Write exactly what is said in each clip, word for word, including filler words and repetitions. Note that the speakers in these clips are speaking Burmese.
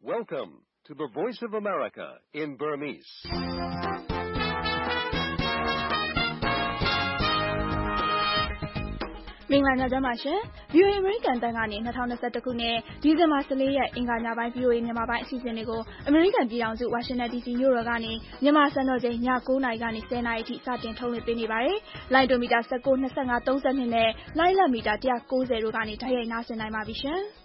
Welcome to the Voice of America in Burmese. ။မင်္ဂလာညချမ်းပါရှင်။ ဗွီအိုအေ American တန်ကနေ၂၀၂၁ခုနှစ်ဒီဇင်ဘာ၁၄ရက်အင်္ဂါညပိုင်း ဗွီအိုအေမြန်မာပိုင်းအစီအစဉ်တွေကိုအမေရိကန်ပြည်ထောင်စုဝါရှင်တန်ဒီစီမြို့တော်ကနေမြန်မာစံတော်ချိန်ည၉နာရီကနေ၁၀နာရီအထိစတင်ထုတ်လွှင့်ပေးနေပါတယ်။လိုင်းဒိုမီတာ၁၉, ၂၅, ၃၂နဲ့လိုင်းလတ်မီတာ၁၉၀တို့ကနေတိုက်ရိုက်နားဆင်နိုင်ပါပြီရှင်။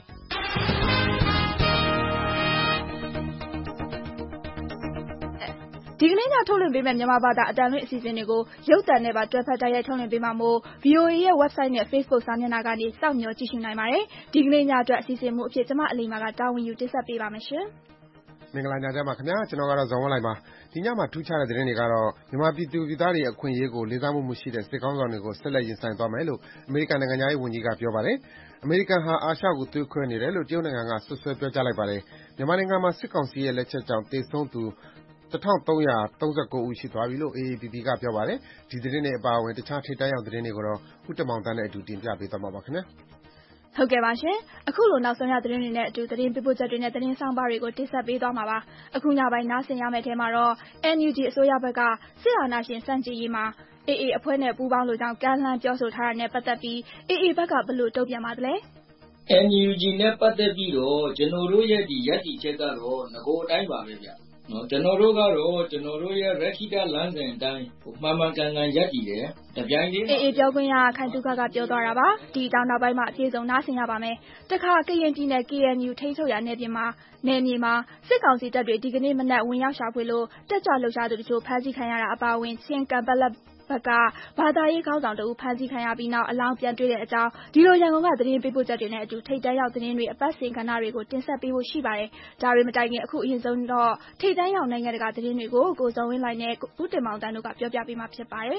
ဒီကနေ့ညထုတ်လွှင့်ပေးမယ့်မြန်မာဘာသာအတန်လွင့်အစီအစဉ်တွေကိုရုပ်သံနဲ့ပါတွဲဖက်တိုက်ရိုက်ထုတ်လွှင့်ပေးမှာမို့ ဗွီအိုအေရဲ့ website နဲ့ Facebook စာမျက်နှာကနေစောင့်မျှော်ကြည့်ရှုနိုင်ပါတယ်။ဒီကနေ့ညအတွက်အစီအစဉ်မှုအဖြစ်ကျမအလီမာကတာဝန်ယူတင်ဆက်ပေးပါမယ်ရှင်။မင်္ဂလာညချမ်းပါခင်ဗျာကျွန်တော်ကတော့ဇော်ဝင်းလိုက်ပါဒီညမှာထူးခြားတဲ့သတင်းတွေကတော့မြန်မာပြည်သူပြည်သားတွေအခွင့်အရေးကိုလေးစားမှုမရှိတဲ့စစ်ကောင်းဆောင်တွေကိုဆက်လက်ရင်ဆိုင်သွားမယ်လို့အမေရိကန်နိုင်ငံသားရေးဝန်ကြီးကပြောပါတယ်အမေရိကန်ဟာအာရှကိုသွေးခွဲနေတယ်လို့တရုတ်နိုင်ငံကဆွဆွဲပြောကြားလိုက်ပါတယ်မြန်မာနိုင်ငံမှာစစ်ကောင်စီရဲ့လက်ချက်ကြောင့်တေဆုံးသူတထောင်သုံးရာသုံးဆယ့်ကိုးဦးရှိသွားပြီလို့ အေ အေ ပီ ပီ ကပြောပါတယ်ဒီသတင်းတွေအပါအဝင်တခြားထိပ်တန်းရောက်သတင်းတွေကိုတော့ဦးတင်မောင်တန်းနဲ့အတူတင်ပြပေးသွားမှာပါခင်ဗျာဟုတ်ကဲ့ပါရှင်အခုလိုနောက်ဆုံးရသတင်းတွေနဲ့အတူသတင်းပေးပို့ချက်တွေနဲ့သတင်းဆောင်ပါတွေကိုတင်ဆက်ပေးသွားမှာပါအခုညပိုင်းနားဆင်ရမယ့်ထဲမှာတော့ အန် ယူ ဂျီ အစိုးရဘက်ကစစ်အာဏာရှင်စန့်ကျင်ရေးမှာ အေ အေ အဖွဲ့နဲ့ပူးပေါင်းလို့ကြောင်းကမ်းလှမ်းပြောဆိုထားတာနဲ့ပတ်သက်ပြီး အေ အေ ဘက်ကဘယ်လိုတုံ့ပြန်ပါသလဲအန် ယူ ဂျီ နဲ့ပတ်သက်ပြီးတော့ကျွန်တော်တို့ရဲ့ဒီရပ်တည်ချက်ကတော့ငကိုအတိုင်းပါပဲဗျနော်ကျွန်တော်တို့ကတော့ကျွန်တော်တို့ရဲ့ရခိတလမ်းစဉ်အတိုင်းမှန်မှန်ကန်ကန်ရပ်တည်တယ်တပြိုင်တည်းအေအေပြောခွင့်ရခိုင်သူခကပြောသွားတာပါဒီအကြောင်းနောက်ပိုင်းမှာအပြည့်စုံနားဆင်ရပါမယ်တခါကရင်ပြည်နယ် ကေအန်ယူ ထိန်းချုပ်ရာနယ်မြေမှာနယ်မြေမှာစစ်ကောင်စီတပ်တွေဒီကနေ့မနက်ဝင်ရောက်ရှာဖွေလို့တက်ကြွလှုပ်ရှားသူတို့ဖမ်းဆီးခံရတာအပါအဝင်ချင်းကံပလက်ဘက်ကဘာသာရေးခေါင်းဆောင်တဦးဖမ်းဆီးခံရပြီးနောက်အလောင်းပြန်တွေ့တဲ့အကြောင်းဒီလိုရန်ကုန်ကသတင်းပေးပို့ချက်တွေနဲ့အတူထိပ်တန်းရောက်သတင်းတွေအပတ်စဉ်ကဏ္ဍတွေကိုတင်ဆက်ပေးဖို့ရှိပါတယ်ဒါတွေမတိုင်ခင်အခုအရင်ဆုံးတော့ထိပ်တန်းရောက်နိုင်ငံတကာသတင်းတွေကိုကိုဇော်ဝင်းလိုက်နဲ့ဦးတင်မောင်တန်းတို့ကပြောပြပေးမှာဖြစ်ပါတယ်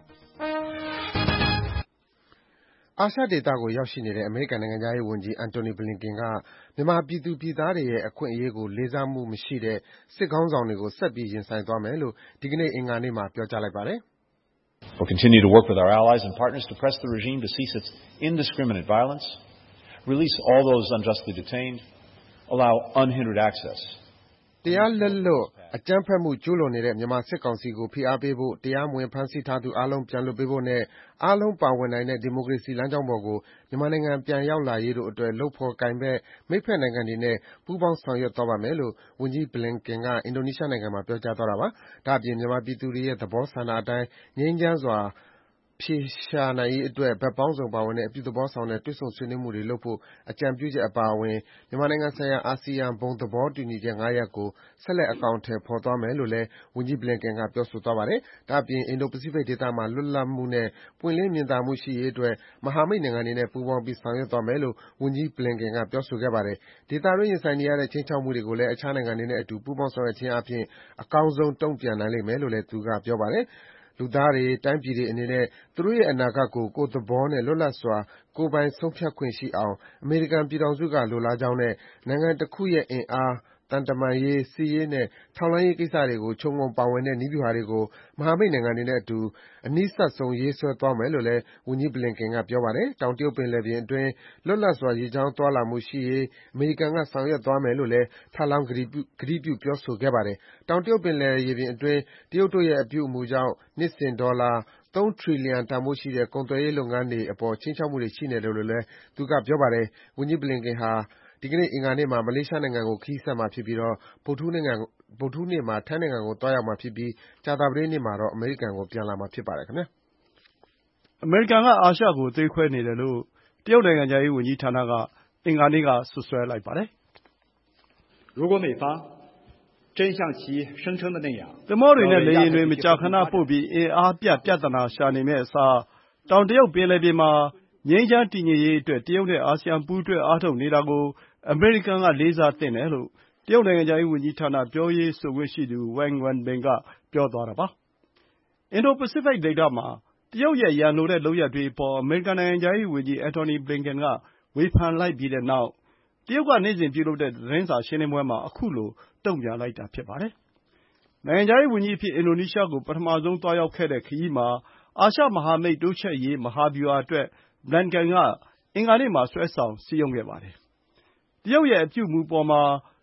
အာရှဒေသကိုရောက်ရှိနေတဲ့အမေရိကန်နိုင်ငံသားရေးဝန်ကြီးအန်တိုနီဘလင်ကန်ကမြန်မာပြည်သူပြည်သားတွေရဲ့အခွင့်အရေးကိုလေးစားမှုမရှိတဲ့စစ်ခေါင်းဆောင်တွေကိုဆက်ပြီးရင်ဆိုင်သွားမယ်လို့ဒီကနေ့အင်္ဂါနေ့မှာပြောကြားလိုက်ပါတယ် We'll continue to work with our allies and partners to press the regime to cease its indiscriminate violence, release all those unjustly detained, allow unhindered access. တရားလက်လွတ်အကြမ်းဖက်မှုကျူးလွန်နေတဲ့မြန်မာစစ်ကောင်စီကိုဖိအားပေးဖို့တရားမဝင်ဖမ်းဆီးထားသူအလုံးပြန်လွှတ်ပေးဖို့နဲ့အားလုံးပါဝင်နိုင်တဲ့ဒီမိုကရေစီလမ်းကြောင်းပေါ်ကိုမြန်မာနိုင်ငံပြန်ရောက်လာရေးတို့အတွက်လုပ်ဖော်ကိုင်ဘက်မိတ်ဖက်နိုင်ငံတွေနဲ့ပူးပေါင်းဆောင်ရွက်သွားပါမယ်လို့ဝန်ကြီးဘလင်ကန်ကအင်ဒိုနီးရှားနိုင်ငံမှာပြောကြားသွားတာပါဒါ့အပြင်မြန်မာပြည်သူတွေရဲ့သဘောဆန္ဒအတိုင်းငြိမ်းချမ်းစွာဖြေရှာနိုင်ရေးအတွက်ဘက်ပေါင်းစုံပါဝင်တဲ့အပြုသဘောဆောင်တဲ့တွေ့ဆုံဆွေးနွေးမှုတွေလုပ်ဖို့အကြံပြုချက်အပါအဝင်မြန်မာနိုင်ငံဆိုင်ရာအာဆီယံဘုံသဘောတူညီချက်၅ရပ်ကိုဆက်လက်အကောင်အထည်ဖော်သွားမယ်လို့လည်းဝန်ကြီးဘလင်ကန်ကပြောဆိုသွားပါတယ်ဒါ့အပြင်အင်ဒိုပစိဖိတ်ဒေသမှာလွတ်လပ်မှုနဲ့ပွင့်လင်းမြင်သာမှုရှိရေးအတွက်မဟာမိတ်နိုင်ငံတွေနဲ့ပူးပေါင်းပြီးဆောင်ရွက်သွားမယ်လို့ဝန်ကြီးဘလင်ကန်ကပြောဆိုခဲ့ပါတယ်ဒေသတွင်းရင်ဆိုင်နေရတဲ့ခြိမ်းခြောက်မှုတွေကိုလည်းအခြားနိုင်ငံတွေနဲ့အတူပူးပေါင်းဆောင်ရွက်ခြင်းအပြင်အကောင်းဆုံးတုံ့ပြန်နိုင်လိမ့်မယ်လို့လည်းသူကပြောပါတယ်လူသားတွေတိုင်းပြည်တွေအနေနဲ့သူတို့ရဲ့အနာဂတ်ကိုကိုယ်သဘောနဲ့လွတ်လပ်စွာကိုယ်ပိုင်ဆုံးဖြတ်ခွင့်ရှိအောင်အမေရိကန်ပြည်ထောင်စုကလိုလားကြောင်းနဲ့နိုင်ငံတစ်ခုရဲ့အင်အားသံတမန်ရေးစစ်ရေးနဲ့ထောက်လှမ်းရေးကိစ္စတွေကိုခြုံငုံပါဝင်တဲ့နည်းဗျူဟာတွေကိုမဟာမိတ်နိုင်ငံတွေနဲ့အတူအနီးစပ်ဆုံးရေးဆွဲသွားမယ်လို့လည်းဝန်ကြီးဘလင်ကန်ကပြောပါတယ်တောင်တရုတ်ပင်လယ်ပြင်အတွင်းလွတ်လပ်စွာရေကြောင်းသွားလာမှုရှိရေးအမေရိကန်ကဆောင်ရွက်သွားမယ်လို့လည်းထပ်လောင်းကတိပြုကတိပြုပြောဆိုခဲ့ပါတယ်တောင်တရုတ်ပင်လယ်ရေပြင်အတွင်းတရုတ်တို့ရဲ့အပြုအမူကြောင့်နှစ်စဉ်ဒေါ်လာသုံးထရီလီယံတန်ဖိုးရှိတဲ့ကုန်သွယ်ရေးလုပ်ငန်းတွေအပေါ်ခြိမ်းခြောက်မှုတွေရှိနေတယ်လို့လည်းသူကပြောပါတယ်ဝန်ကြီးဘလင်ကန်ဟာဒီကနေ့အင်္ဂါနေ့မှာမလေးရှားနိုင်ငံကိုခရီးဆက်မှာဖြစ်ပြီးတော့ဗုဒ္ဓဟူးနေ့ဗုဒ္ဓဟူးနေ့မှာထိုင်းနိုင်ငံကိုသွားရောက်မှာဖြစ်ပြီးကြာသပတေးနေ့မှာတော့အမေရိကန်ကိုပြန်လာမှာဖြစ်ပါတယ်ခင်ဗျာအမေရိကန်ကအာရှကိုသွေးခွဲနေတယ်လို့တရုတ်နိုင်ငံသားရေးဝန်ကြီးဌာနကအင်္ဂါနေ့ကဆွဆွဲလိုက်ပါတယ်如果美方真像其声称的那样သမောတွေနဲ့လေယာဉ်တွေမကြာခဏပို့ပြီးအင်အားပြပြဿနာရှာနေမဲ့အစားတောင်တရုတ်ပင်လယ်ပြင်မှာငြိမ်းချမ်းတည်ငြိမ်ရေးအတွက်တရုတ်နဲ့အာဆီယံပူးတွဲအားထုတ်နေတာကိုအမေရိကန်ကလေးစားသင့်တယ်လို့တရုတ်နိုင်ငံသားရေးဝန်ကြီးဌာနပြောရေးဆိုခွင့်ရှိသူ Wang Wenbin ကပြောသွားတာပါအင်ဒိုပစိဖိတ်ဒေသမှာတရုတ်ရဲ့ရန်လိုတဲ့လုပ်ရပ်တွေအပေါ်အမေရိကန်နိုင်ငံသားရေးဝန်ကြီးအန်တိုနီဘလင်ကန်ကဝေဖန်လိုက်ပြီးတဲ့နောက်တရုတ်ကနေ့စဉ်ပြုလုပ်တဲ့သတင်းစာရှင်းလင်းပွဲမှာအခုလိုတုံ့ပြန်လိုက်တာဖြစ်ပါတယ်နိုင်ငံခြားရေးဝန်ကြီးအဖြစ်အင်ဒိုနီးရှားကိုပထမဆုံးသွားရောက်ခဲ့တဲ့ခရီးမှာအာရှမဟာမိတ်တိုးချဲ့ရေးမဟာဗျူဟာအတွက်ဘလင်ကန်ကအင်္ဂါနေ့မှာဆွဲဆောင်စည်းရုံးခဲ့ပါတယ်တရုတ်ရဲ့အပြုအမူပေါ်မှာ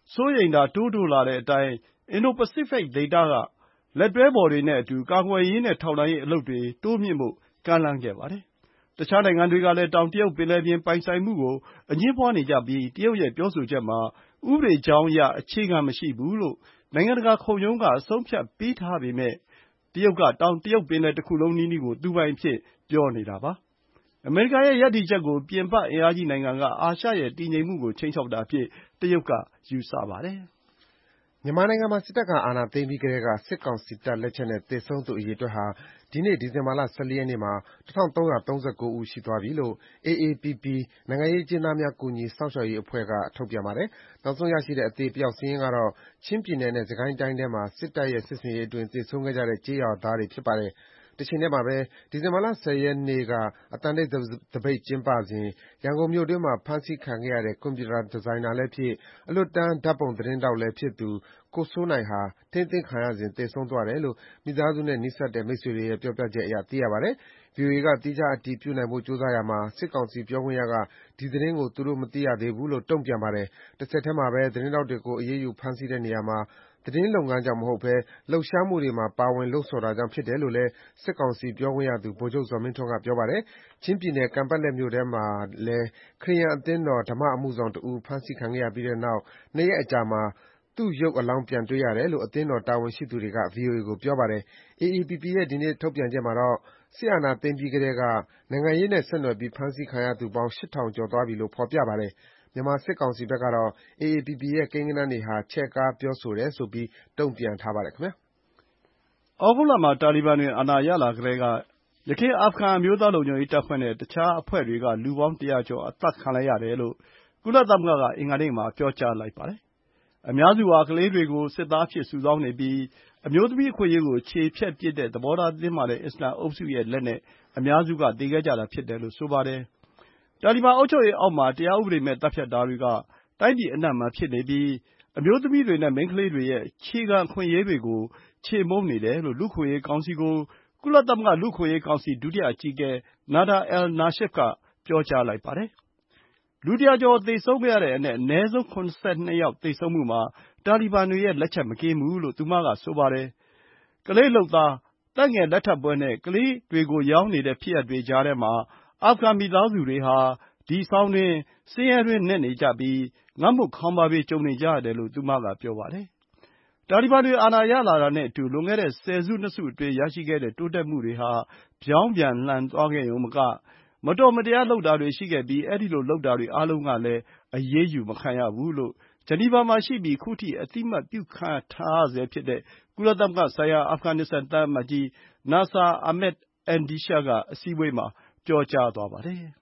စိုးရိမ်တာတိုးတိုးလာတဲ့အတိုင်း အင်ဒိုပစိဖိတ်ဒေသကလက်တွဲဖော်တွေနဲ့အတူကာကွယ်ရေးနဲ့ထောက်လှမ်းရေးအလုပ်တွေတိုးမြှင့်ဖို့ကမ်းလှမ်းခဲ့ပါတယ်။တခြားနိုင်ငံတွေကလည်းတောင်တရုတ်ပင်လယ်ပြင်ပိုင်ဆိုင်မှုကိုအငြင်းပွားနေကြပြီးတရုတ်ရဲ့ပြောဆိုချက်မှာဥပဒေကြောင်းအရအခြေခံမရှိဘူးလို့နိုင်ငံတကာခုံရုံးကအဆုံးဖြတ်ပေးထားပေမယ့်တရုတ်ကတောင်တရုတ်ပင်လယ်တခုလုံးနီးနီးကိုသူပိုင်အဖြစ်ပြောနေတာပါ။အမေရိကန်ရဲ့ရပ်တည်ချက်ကိုပြင်ပအင်အားကြီးနိုင်ငံကအာရှရဲ့တည်ငြိမ်မှုကိုခြိမ်းခြောက်တာအဖြစ်တရုတ်ကယူဆပါတယ်။မြန်မာနိုင်ငံမှာစစ်တပ်ကအာဏာသိမ်းပြီးကတည်းကစစ်ကောင်စီတပ်လက်ချက်နဲ့သေဆုံးသူအရေအတွက်ဟာဒီနေ့ဒီဇင်ဘာလ၁၄ရက်နေ့မှာ၁၃၃၉ဦးရှိသွားပြီလို့ အေအေပီပီ နိုင်ငံရေးအကျဉ်းသားများကူညီစောင့်ရှောက်ရေးအဖွဲ့ကထုတ်ပြန်ပါတယ်။နောက်ဆုံးရရှိတဲ့အသေအပျောက်စာရင်းကတော့ချင်းပြည်နယ်နဲ့စစ်ကိုင်းတိုင်းထဲမှာစစ်တပ်ရဲ့စစ်ဆင်ရေးအတွင်းသေဆုံးခဲ့ကြတဲ့ကျေးရွာသားတွေဖြစ်ပါတယ်။တချိန်တည်းမှာပဲဒီဇင်ဘာလ၁၀ရက်နေ့ကအသံတိတ်သပိတ်ကျင်းပစဉ်ရန်ကုန်မြို့တွင်းမှာဖမ်းဆီးခံခဲ့ရတဲ့ကွန်ပျူတာဒီဇိုင်နာလည်းဖြစ်အလွတ်တန်းဓါတ်ပုံသတင်းထောက်လည်းဖြစ်သူကိုစိုးနိုင်ဟာထိန်းသိမ်းခံရစဉ်သေဆုံးသွားတယ်လို့မိသားစုနဲ့နီးစပ်တဲ့မိတ်ဆွေတွေရဲ့ပြောပြချက်အရသိရပါတယ်။ ဗွီအိုအေကသီးခြားအတည်ပြုနိုင်ဖို့ကြိုးစားရာမှာစစ်ကောင်စီပြောခွင့်ရကဒီသတင်းကိုသူတို့မသိရသေးဘူးလို့တုံ့ပြန်ပါတယ်။တဆက်တည်းမှာပဲသတင်းထောက်တွေကိုအရေးယူဖမ်းဆီးတဲ့နေရာမှာသတင်းလုပ်ငန်းကြောင့်မဟုတ်ဘဲလှုပ်ရှားမှုတွေမှာပါဝင်လှုံ့ဆော်တာကြောင့်ဖြစ်တယ်လို့လည်းစစ်ကောင်စီပြောခွင့်ရသူဗိုလ်ချုပ်ဇော်မင်းထွန်းကပြောပါတယ်။ချင်းပြည်နယ်ကန်ပက်လက်မြို့ထဲမှာလည်းခရစ်ယာန်အသင်းတော်ဓမ္မအမှုဆောင်တဦးဖမ်းဆီးခံခဲ့ရပြီးတဲ့နောက်နှစ်ရက်အကြာမှာသူ့ရုပ်အလောင်းပြန်တွေ့ရတယ်လို့အသင်းတော်တာဝန်ရှိသူတွေကဗွီအိုအေကိုပြောပါတယ်။ အေအေပီပီရဲ့ဒီနေ့ထုတ်ပြန်ချက်မှာတော့စစ်အာဏာသိမ်းပြီးကတည်းကနိုင်ငံရေးနဲ့ဆက်နွယ်ပြီးဖမ်းဆီးခံရသူပေါင်းရှစ်ထောင်ကျော်သွားပြီလို့ဖော်ပြပါတယ်။မြန်မာစစ်ကောင်စီဘက်ကတော့အေအေပီပီရဲ့ကိန်းဂဏန်းတွေဟာချဲ့ကားပြောဆိုတယ်ဆိုပြီးတုံ့ပြန်ထားပါတယ်ခင်ဗျာ။ဩဂုတ်လမှာတာလီဘန်တွေအာဏာရလာကတည်းကယခင်အာဖဂန်အမျိုးသားလုံခြုံရေးတပ်ဖွဲ့နဲ့တခြားအဖွဲ့တွေကလူပေါင်းတရာကျော်အသတ်ခံလိုက်ရတယ်လို့ကုလသမဂ္ဂကအင်္ဂါနေ့မှာပြောကြားလိုက်ပါတယ်။အများစုဟာကလေးတွေကိုစစ်သားအဖြစ်စုဆောင်းနေပြီးအမျိုးသမီးအခွင့်အရေးကိုခြေဖျက်ပစ်တဲ့သဘောထားတင်းမာတဲ့အစ္စလာမ်အုပ်စုရဲ့လက်နဲ့အများစုကသေခဲ့ကြတာဖြစ်တယ်လို့ဆိုပါတယ်။တာလီဘန်အုပ်ချုပ်ရေးအောက်မှာတရားဥပဒေမဲ့သတ်ဖြတ်တာတွေကတိုင်းပြည်အနှံ့မှာဖြစ်နေပြီးအမျိုးသမီးတွေနဲ့မိန်းကလေးတွေရဲ့အခြေခံအခွင့်အရေးတွေကိုချေမှုန်းနေတယ်လို့လူ့အခွင့်အရေးကောင်စီကိုကုလသမဂ္ဂလူ့အခွင့်အရေးကောင်စီဒုတိယအကြီးအကဲ Nada al-Nashif ကပြောကြားလိုက်ပါတယ်။လူတရာကျော်သေဆုံးခဲ့ရတဲ့အနက်အနည်းဆုံး၇၂ယောက်သေဆုံးမှုမှာတာလီဘန်တွေရဲ့လက်ချက်မကင်းဘူးလို့သူမကဆိုပါတယ်။ကလေးလုပ်သား၊သက်ငယ်လက်ထပ်ပွဲနဲ့ကလေးတွေကိုရောင်းနေတဲ့ဖြစ်ရပ်တွေကြားထဲမှာအာဖဂန်မိသားစုတွေဟာဒီဆောင်းတွင်းဆင်းရဲတွင်းနစ်နေကြပြီးငတ်မွတ်ခေါင်းပါးဘေးကြုံနေကြရတယ်လို့သူမကပြောပါတယ်။တာလီဘန်တွေအာဏာရလာတာနဲ့အတူလွန်ခဲ့တဲ့ဆယ်စုနှစ်စုအတွင်းရရှိခဲ့တဲ့တိုးတက်မှုတွေဟာပြောင်းပြန်လှန်သွားခဲ့ရုံမကမတော်မတရားလုပ်တာတွေရှိခဲ့ပြီးအဲဒီလိုလုပ်တာတွေအားလုံးကလည်းအရေးယူမခံရဘူးလို့ဂျနီဗာမှာရှိပြီးခုထိအသိအမှတ်ပြုခံထားရဆဲဖြစ်တဲ့ကုလသမဂ္ဂဆိုင်ရာအာဖဂန်နစ္စတန်သံအမတ်ကြီး Nasir Ahmed Andisha ကအစည်းအဝေးမှာပြောကြားသွားပါတယ်။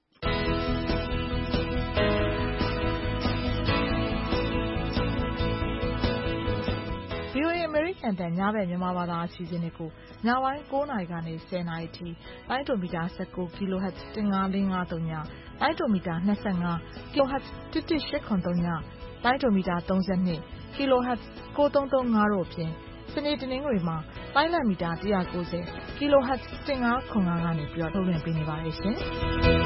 ဗွီအိုအေအမေရိကန်အသံညဘက်မြန်မာဘာသာအစီအစဉ်တွေကိုညပိုင်း၉နာရီကနေ၁၀နာရီထိလိုင်းဒိုမီတာ၁၉ kHz ၁၅၄၅၃ညလိုင်းဒိုမီတာ၂၅ kHz ၁၁၈၇၃ညလိုင်းဒိုမီတာ၃၂ kHz ၉၃၃၅တို့အပြင်စနေတနင်္ဂနွေမှာလိုင်းလံမီတာ၁၉၀ kHz ၁၅၇၅ကနေပြီးတော့ထုတ်လွှင့်ပေးနေပါတယ်ရှင်။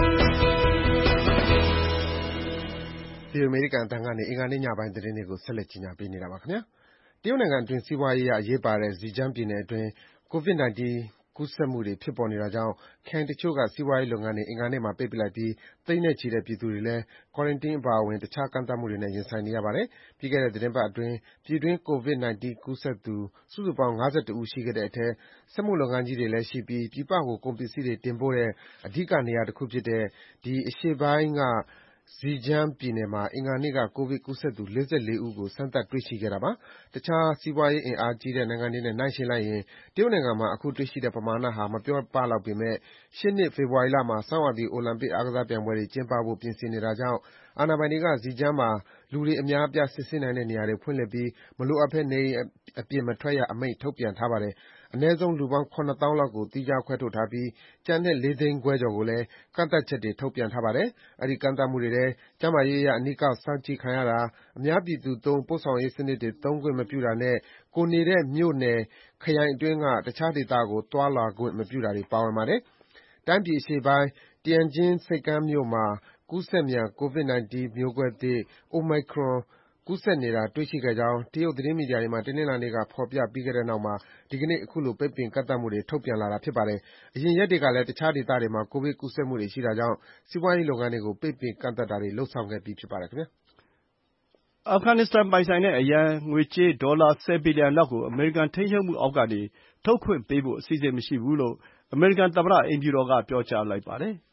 ဒီအမေရိကန်အသံကနေအင်္ဂါနေ့ညပိုင်းသတင်းတွေကိုဆက်လက်ကြီးညာပေးနေတာပါခင်ဗျာ။တရုတ်နိုင်ငံအတွင်းစီးပွားရေးအရအရေးပါတဲ့ Zhejiang ပြည်နယ်အတွင်း ကိုဗစ် ၁၉ ကူးစက်မှုတွေဖြစ်ပေါ်နေတာကြောင့်ခရိုင်တချို့ကစီးပွားရေးလုပ်ငန်းတွေအင်္ဂါနေ့မှာပိတ်ပစ်လိုက်ပြီးသိန်းနဲ့ချီတဲ့ပြည်သူတွေလည်း Quarantine အပါအဝင်တခြားကန့်သတ်မှုတွေနဲ့ရင်ဆိုင်နေရပါတယ်။ပြီးခဲ့တဲ့သီတင်းပတ်အတွင်းပြည်တွင်းကိုဗစ် ၁၉ ကူးစက်သူစုစုပေါင်း၅၁ဦးရှိခဲ့တဲ့အထဲစက်မှုလုပ်ငန်းကြီးတွေလည်းရှိပြီးပြည်ပကိုကုန်ပစ္စည်းတွေတင်ပို့တဲ့အဓိကနေရာတခုဖြစ်တဲ့အရှေ့ပိုင်းက Zhejiang ပြည်နယ်မှာအင်္ဂါနေ့ကကိုဗစ်ကူးစက်သူ၄၄ဦးကိုစမ်းသပ်တွေ့ရှိခဲ့တာပါ။တခြားစီးပွားရေးအင်အားကြီးတဲ့နိုင်ငံတွေနဲ့နှိုင်းယှဉ်လိုက်ရင်တရုတ်နိုင်ငံမှာအခုတွေ့ရှိတဲ့ပမာဏဟာမပြောပလောက်ပေမယ့်ရှေ့နှစ်ဖေဖော်ဝါရီလမှာဆောင်းရာသီအိုလံပစ်အားကစားပြိုင်ပွဲတွေကျင်းပဖို့ပြင်ဆင်နေတာကြောင့်အာဏာပိုင်တွေက Zhejiang မှာလူတွေအများအပြားစစ်ဆေးနိုင်တဲ့နေရာတွေဖွင့်လှစ်ပြီးမလိုအပ်ဘဲနေအိမ်အပြင်မထွက်ရအမိန့်ထုတ်ပြန်ထားပါတယ်။အနည်းဆုံးလူပေါင်း၇သောင်းလောက်ကိုသီးခြားခွဲထုတ်ထားပြီးကျန်တဲ့လေးသိန်းခွဲကျော်ကိုလည်းကန့်သတ်ချက်တွေထုတ်ပြန်ထားပါတယ်။အဲဒီကန့်သတ်မှုတွေထဲကျန်းမာရေးအရအနီးကပ်စောင့်ကြည့်ခံရတာ၊အများပြည်သူသုံးပို့ဆောင်ရေးစနစ်တွေသုံးခွင့်မပြုတာနဲ့ကိုယ်နေတဲ့မြို့နယ်ခရိုင်အတွင်းကတခြားဒေသကိုသွားလာခွင့်မပြုတာတွေပါဝင်ပါတယ်။တိုင်းပြည်အရှေ့ပိုင်း Tianjin ဆိပ်ကမ်းမြို့မှာကူးစက်မြန်ကိုဗစ် ၁၉ မျိုးကွဲသစ် Omicron ကူးစက်နေတာတွေ့ရှိခဲ့ကြောင်း တရုတ်သတင်းမီဒီယာတွေမှာ တနင်္လာနေ့က ဖော်ပြပြီးတဲ့နောက်မှာ ဒီကနေ့ အခုလို ပိတ်ပင်ကန့်သတ်မှုတွေ ထုတ်ပြန်လာတာဖြစ်ပါတယ်။ အရင်ရက်တွေကလည်း တခြားဒေသတွေမှာ ကိုဗစ်ကူးစက်မှုတွေရှိတာကြောင့် စီးပွားရေးလုပ်ငန်းတွေကို ပိတ်ပင်ကန့်သတ်တာတွေ လုပ်ဆောင်ခဲ့ပြီးဖြစ်ပါတယ်ခင်ဗျာ။အာဖဂန်နစ္စတန်ပိုင်ဆိုင်တဲ့အရန်ငွေကြေး ဒေါ်လာ ဆယ်ဘီလီယံလောက်ကို အမေရိကန်ထိန်းချုပ်မှုအောက်ကနေ ထုတ်ခွင့်ပေးဖို့ အစီအစဉ်မရှိဘူးလို့ အမေရိကန်သမ္မတအိမ်ဖြူတော်က ပြောကြားလိုက်ပါတယ်။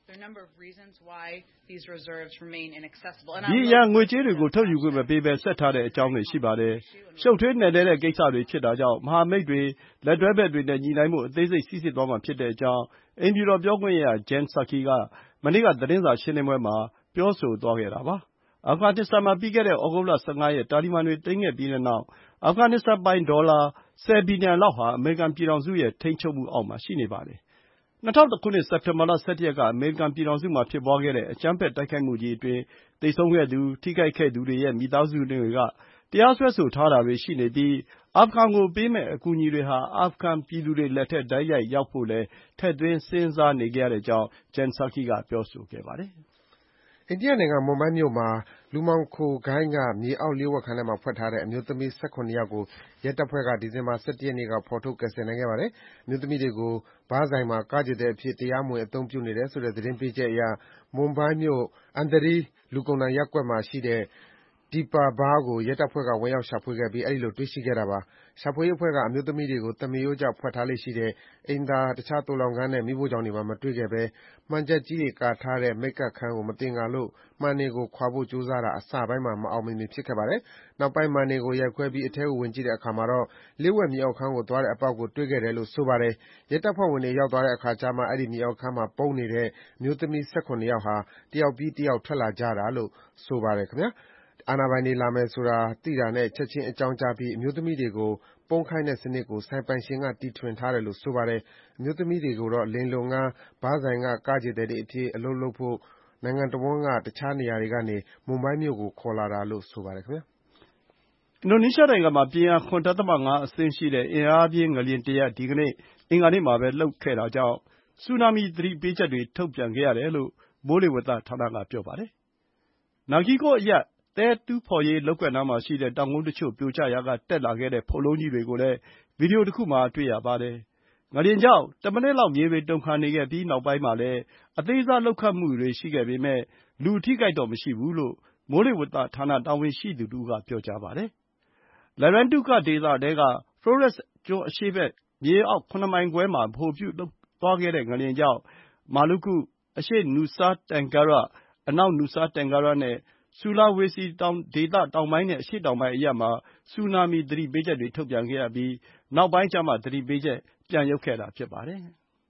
ဒီအရန်ငွေကြေးတွေကို ထုတ်ယူခွင့်မပေးဘဲ ဆက်ထားတဲ့အကြောင်းတွေရှိပါတယ်။ ရှုပ်ထွေးနက်နဲတဲ့ကိစ္စတွေဖြစ်တာကြောင့် မဟာမိတ်တွေ၊ လက်တွဲဘက်တွေနဲ့ ညှိနှိုင်းဖို့ အသေးစိတ်စိစစ်သွားမှာဖြစ်ကြောင်း အိမ်ဖြူတော်ပြောခွင့်ရ Jen Psaki က မနေ့က သတင်းစာရှင်းလင်းပွဲမှာ ပြောဆိုသွားခဲ့တာပါ။ အာဖဂန်နစ္စတန်မှာ ပြီးခဲ့တဲ့ သြဂုတ်လ ၁၅ ရက် တာလီဘန်တွေသိမ်းခဲ့ပြီးတဲ့နောက် အာဖဂန်နစ္စတန်ပိုင် ဒေါ်လာ ဆယ်ဘီလီယံလောက်ဟာ အမေရိကန်ပြည်ထောင်စုရဲ့ ထိန်းချုပ်မှုအောက်မှာ ရှိနေပါတယ်။ ၂၀၀၁ ခုနှစ် စက်တင်ဘာလ ၁၁ ရက်က အမေရိကန်ပြည်ထောင်စုမှာဖြစ်ပွားခဲ့တဲ့ အကြမ်းဖက်တိုက်ခိုက်မှုကြီးအတွင်း သေဆုံးခဲ့သူ၊ ထိခိုက်ခဲ့သူတွေရဲ့ မိသားစုဝင်တွေက တရားစွဲဆိုထားတာတွေရှိနေပြီး အာဖဂန်ကိုပေးမယ့်အကူအညီတွေဟာ အာဖဂန်ပြည်သူတွေလက်ထဲ တိုက်ရိုက်ရောက်ဖို့လည်း ထည့်သွင်းစဉ်းစားနေရကြောင်း Jen Psaki က ပြောဆိုခဲ့ပါတယ်။အိန္ဒိယနိုင်ငံ မွန်ဘိုင်းမြို့မှာ လူမှောင်ခိုဂိုဏ်းက မြေအောက်လျှို့ဝှက်ခန်းထဲမှာဖွက်ထားတဲ့ အမျိုးသမီး ၁၇ ယောက်ကို ရဲတပ်ဖွဲ့က ဒီဇင်ဘာ ၁၁ ရက်နေ့က ဖော်ထုတ် ကယ်ဆယ်နိုင်ခဲ့ပါတယ်။ အမျိုးသမီးတွေကို ဘားဆိုင်မှာ ကားချဉ်သည်အဖြစ် တရားမဝင် အသုံးပြုနေတယ်ဆိုတဲ့ သတင်းပေးချက်အရ မွန်ဘိုင်းမြို့ Andheri လူကုန်ဒဏ်ရပ်ကွက်မှာရှိတဲ့ Deepa Bar ကို ရဲတပ်ဖွဲ့က ဝင်ရောက်ရှာဖွေခဲ့ပြီး အဲဒီလို တွေ့ရှိခဲ့တာပါ။ ရှာဖွေရေးအဖွဲ့က အမျိုးသမီးတွေကို သမားရိုးကျဖွက်ထားလေ့ရှိတဲ့ အိမ်သာ၊ တခြားသိုလှောင်ခန်းနဲ့ မီးဖိုချောင်တွေမှာ မတွေ့ခဲ့ဘဲ မှန်ချပ်ကြီးတွေကာထားတဲ့ မိတ်ကပ်ခန်းကို မသင်္ကာလို့ မှန်တွေကိုခွာဖို့ကြိုးစားတာ အစပိုင်းမှာ မအောင်မမြင်ဖြစ်ခဲ့ပါတယ်။ နောက်ပိုင်း မှန်တွေကို ရိုက်ခွဲပြီး အထဲကို ဝင်ကြည့်တဲ့အခါမှာတော့ လျှို့ဝှက်မြေအောက်ခန်းကိုသွားတဲ့အပေါက်ကို တွေ့ခဲ့တယ်လို့ ဆိုပါတယ်။ ရဲတပ်ဖွဲ့ဝင်တွေ ရောက်သွားတဲ့အခါကျမှ အဲဒီ မြေအောက်ခန်းမှာ ပုန်းနေတဲ့ အမျိုးသမီး ၁၇ ယောက်ဟာ တယောက်ပြီးတယောက် ထွက်လာကြတာလို့ ဆိုပါတယ်ခင်ဗျာ။ အာဏာပိုင်တွေလာမယ်ဆိုတာ သိတာနဲ့ ချက်ခြင်းအကြောင်းကြားပြီး အမျိုးသမီးတွေကို ပုန်းခိုင်းတဲ့စနစ်ကို ဆိုင်ပိုင်ရှင်က တီထွင်ထားတယ်လို့ ဆိုပါတယ်။ အမျိုးသမီးတွေကိုတော့ လိင်လုပ်ငန်း၊ ဘားဆိုင်က ကားချဉ်သည်တွေအဖြစ် အလုပ်လုပ်ဖို့ နိုင်ငံတဝန်းက တခြားနေရာတွေကနေ မွန်ဘိုင်းမြို့ကို ခေါ်လာတာလို့ ဆိုပါတယ်ခင်ဗျာ။အင်ဒိုနီးရှားနိုင်ငံမှာ ပြင်းအား ၇ ဒသမ ၅ အဆင့်ရှိတဲ့ အင်အားပြင်းငလျင်တရပ် ဒီကနေ့ အင်္ဂါနေ့မှာပဲ လှုပ်ခဲ့တာကြောင့် ဆူနာမီသတိပေးချက်တွေ ထုတ်ပြန်ခဲ့ရတယ်လို့ မိုးလေဝသဌာနက ပြောပါတယ်။ Nachiko အရပ် သဲတူးဖော်ရေးလုပ်ကွက်နားမှာရှိတဲ့ တောင်ကုန်းတချို့ ပြိုကျရာက တက်လာခဲ့တဲ့ ဖုန်လုံးကြီးတွေကိုလည်း ဗွီဒီယိုတခုမှာ တွေ့ရပါတယ်။ ငလျင်ကြောင့် တမိနစ်လောက် မြေတွေတုန်ခါနေခဲ့ပြီး နောက်ပိုင်းမှာလည်း အသေးစားလှုပ်ခတ်မှုတွေရှိခဲ့ပေမယ့် လူအထိအခိုက်တော့မရှိဘူးလို့ မိုးလေဝသဌာန တာဝန်ရှိသူတဦးက ပြောပါတယ်။ Larantuka ဒေသထဲက Flores ကျွန်းအရှေ့ဘက် မြေအောက် ၇ မိုင်ခွဲမှာ ဗဟိုပြုလုပ်သွားခဲ့တဲ့ ငလျင်ကြောင့် Maluku ၊ အရှေ့ Nusa Tenggara ၊ အနောက် Nusa Tenggara နဲ့ Sulawesi ဒေသ တောင်ပိုင်းနဲ့ အရှေ့တောင်ပိုင်းအရပ်မှာ ဆူနာမီသတိပေးချက်တွေ ထုတ်ပြန်ခဲ့ရပြီး နောက်ပိုင်းကျမှ သတိပေးချက် ပြန်ရုပ်ခဲ့တာဖြစ်ပါတယ်။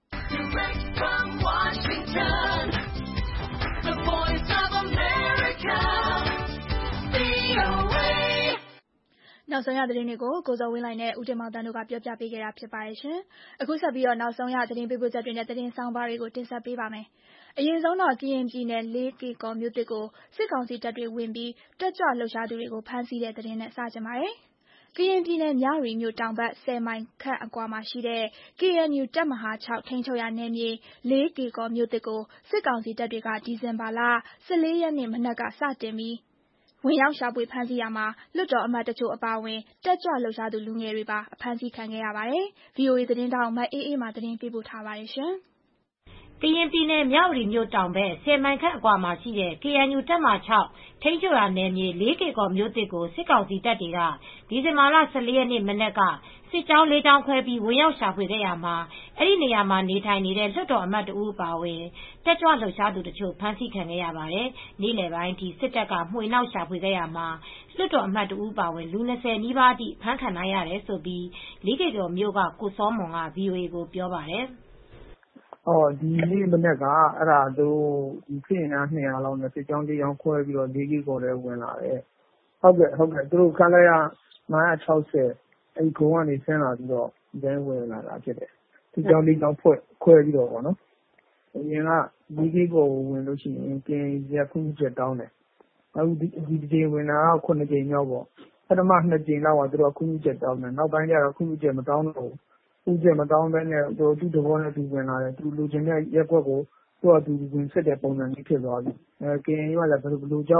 နောက်ဆုံးရသတင်းတွေကို ကိုဇော်ဝင်းလှိုင်နဲ့ ဦးတင်မောင်သန်းတို့က ပြောပြပေးခဲ့တာဖြစ်ပါတယ်။ အခုဆက်ပြီး နောက်ဆုံးရသတင်းပေးပို့ချက်တွေနဲ့ သတင်းဆောင်းပါးတွေကို တင်ဆက်ပေးပါမယ်။ အရင်ဆုံးတော့ ကရင်ပြည်နယ် လေးကေ့ကော်မြို့သစ်ကို စစ်ကောင်စီတပ်တွေဝင်ပြီး တက်ကြွလှုပ်ရှားသူတွေကို ဖမ်းဆီးတဲ့သတင်းနဲ့ စတင်ပါမယ်။ ကရင်ပြည်နယ် မြဝတီမြို့တောင်ဘက် ၁၀ မိုင်ခန့်အကွာမှာရှိတဲ့ ကေအန်ယူ တပ်မဟာ ၆ ထိန်းချုပ်ရာနယ်မြေ လေးကေ့ကော်မြို့သစ်ကို စစ်ကောင်စီတပ်တွေက ဒီဇင်ဘာလ ၁၄ ရက်နေ့ မနက်က စတင်ပြီး ဝင်ရောက်ရှာဖွေဖမ်းဆီးရာမှာ လွှတ်တော်အမတ်တချို့အပါအဝင် တက်ကြွလှုပ်ရှားသူလူငယ်တွေပါ အဖမ်းဆီးခံခဲ့ရပါတယ်။ ဗွီအိုအေသတင်းထောက် မအေးအေးမာ သတင်းပေးပို့ထားပါတယ်။ကရင်ပြည်နယ် မြဝတီမြို့တောင်ဘက် ၁၀ မိုင်ခန့်အကွာမှာရှိတဲ့ ကေအန်ယူ တပ်မဟာ ၆ ထိန်းချုပ်ရာနယ်မြေ လေးကေ့ကော်မြို့သစ်ကို စစ်ကောင်စီတပ်တွေက ဒီဇင်ဘာလ ၁၄ ရက်နေ့ မနက်က စစ်ကြောင်း လေးကြောင်းခွဲပြီး ဝင်ရောက်ရှာဖွေခဲ့ရာမှာ အဲဒီနေရာမှာနေထိုင်နေတဲ့ လွှတ်တော်အမတ်တဦးအပါအဝင် တက်ကြွလှုပ်ရှားသူတချို့ ဖမ်းဆီးခံခဲ့ရပါတယ်။ နေ့လယ်ပိုင်းအထိ စစ်တပ်က မွှေနှောက်ရှာဖွေခဲ့ရာမှာ လွှတ်တော်အမတ်တဦးအပါအဝင် လူ ၂၀ နီးပါးအထိ အဖမ်းခံထားရတယ်လို့ လေးကေ့ကော်မြို့က ကိုစောမွန်က ဗွီအိုအေကို ပြောပါတယ်။ "ဒီနေ့မနက်က သူတို့စစ်အင်အား ၂၀၀ လောက်နဲ့ စစ်ကြောင်း လေးကြောင်းခွဲပြီး လေးကေ့ကော်ထဲဝင်လာတယ်။ သူတို့ ခလရ ၅၆၀ အဲဒီကုန်းကနေဆင်းလာပြီး ဒီအတိုင်းဝင်လာတာဖြစ်တယ်။ စစ်ကြောင်း လေးကြောင်းခွဲပြီးတော့ပေါ့နော်။ အရင်က လေးကေ့ကော်ကိုဝင်ရင် ကေအန်ယူက ခွင့်ပြုချက်တောင်းတယ်။ ဒီတကြိမ်ဝင်တာက ခုနစ်ကြိမ်မြောက်ပေါ့။ ပထမ နှစ်ကြိမ်လောက်က ခွင့်ပြုချက်တောင်းတယ်။ နောက်ပိုင်းကျတော့ ခွင့်ပြုချက်မတောင်းတော့ဘူး။ ခွင့်ပြုချက်မတောင်းဘဲ သူ့သဘောနဲ့သူဝင်လာတယ်။ သူလိုချင်တဲ့ရပ်ကွက်ကို သူ့ဟာသူဝင်စစ်တဲ့ပုံစံမျိုးဖြစ်သွားပြီ။ ကေအန်ယူကလည်း ဘယ်လိုကြောင့်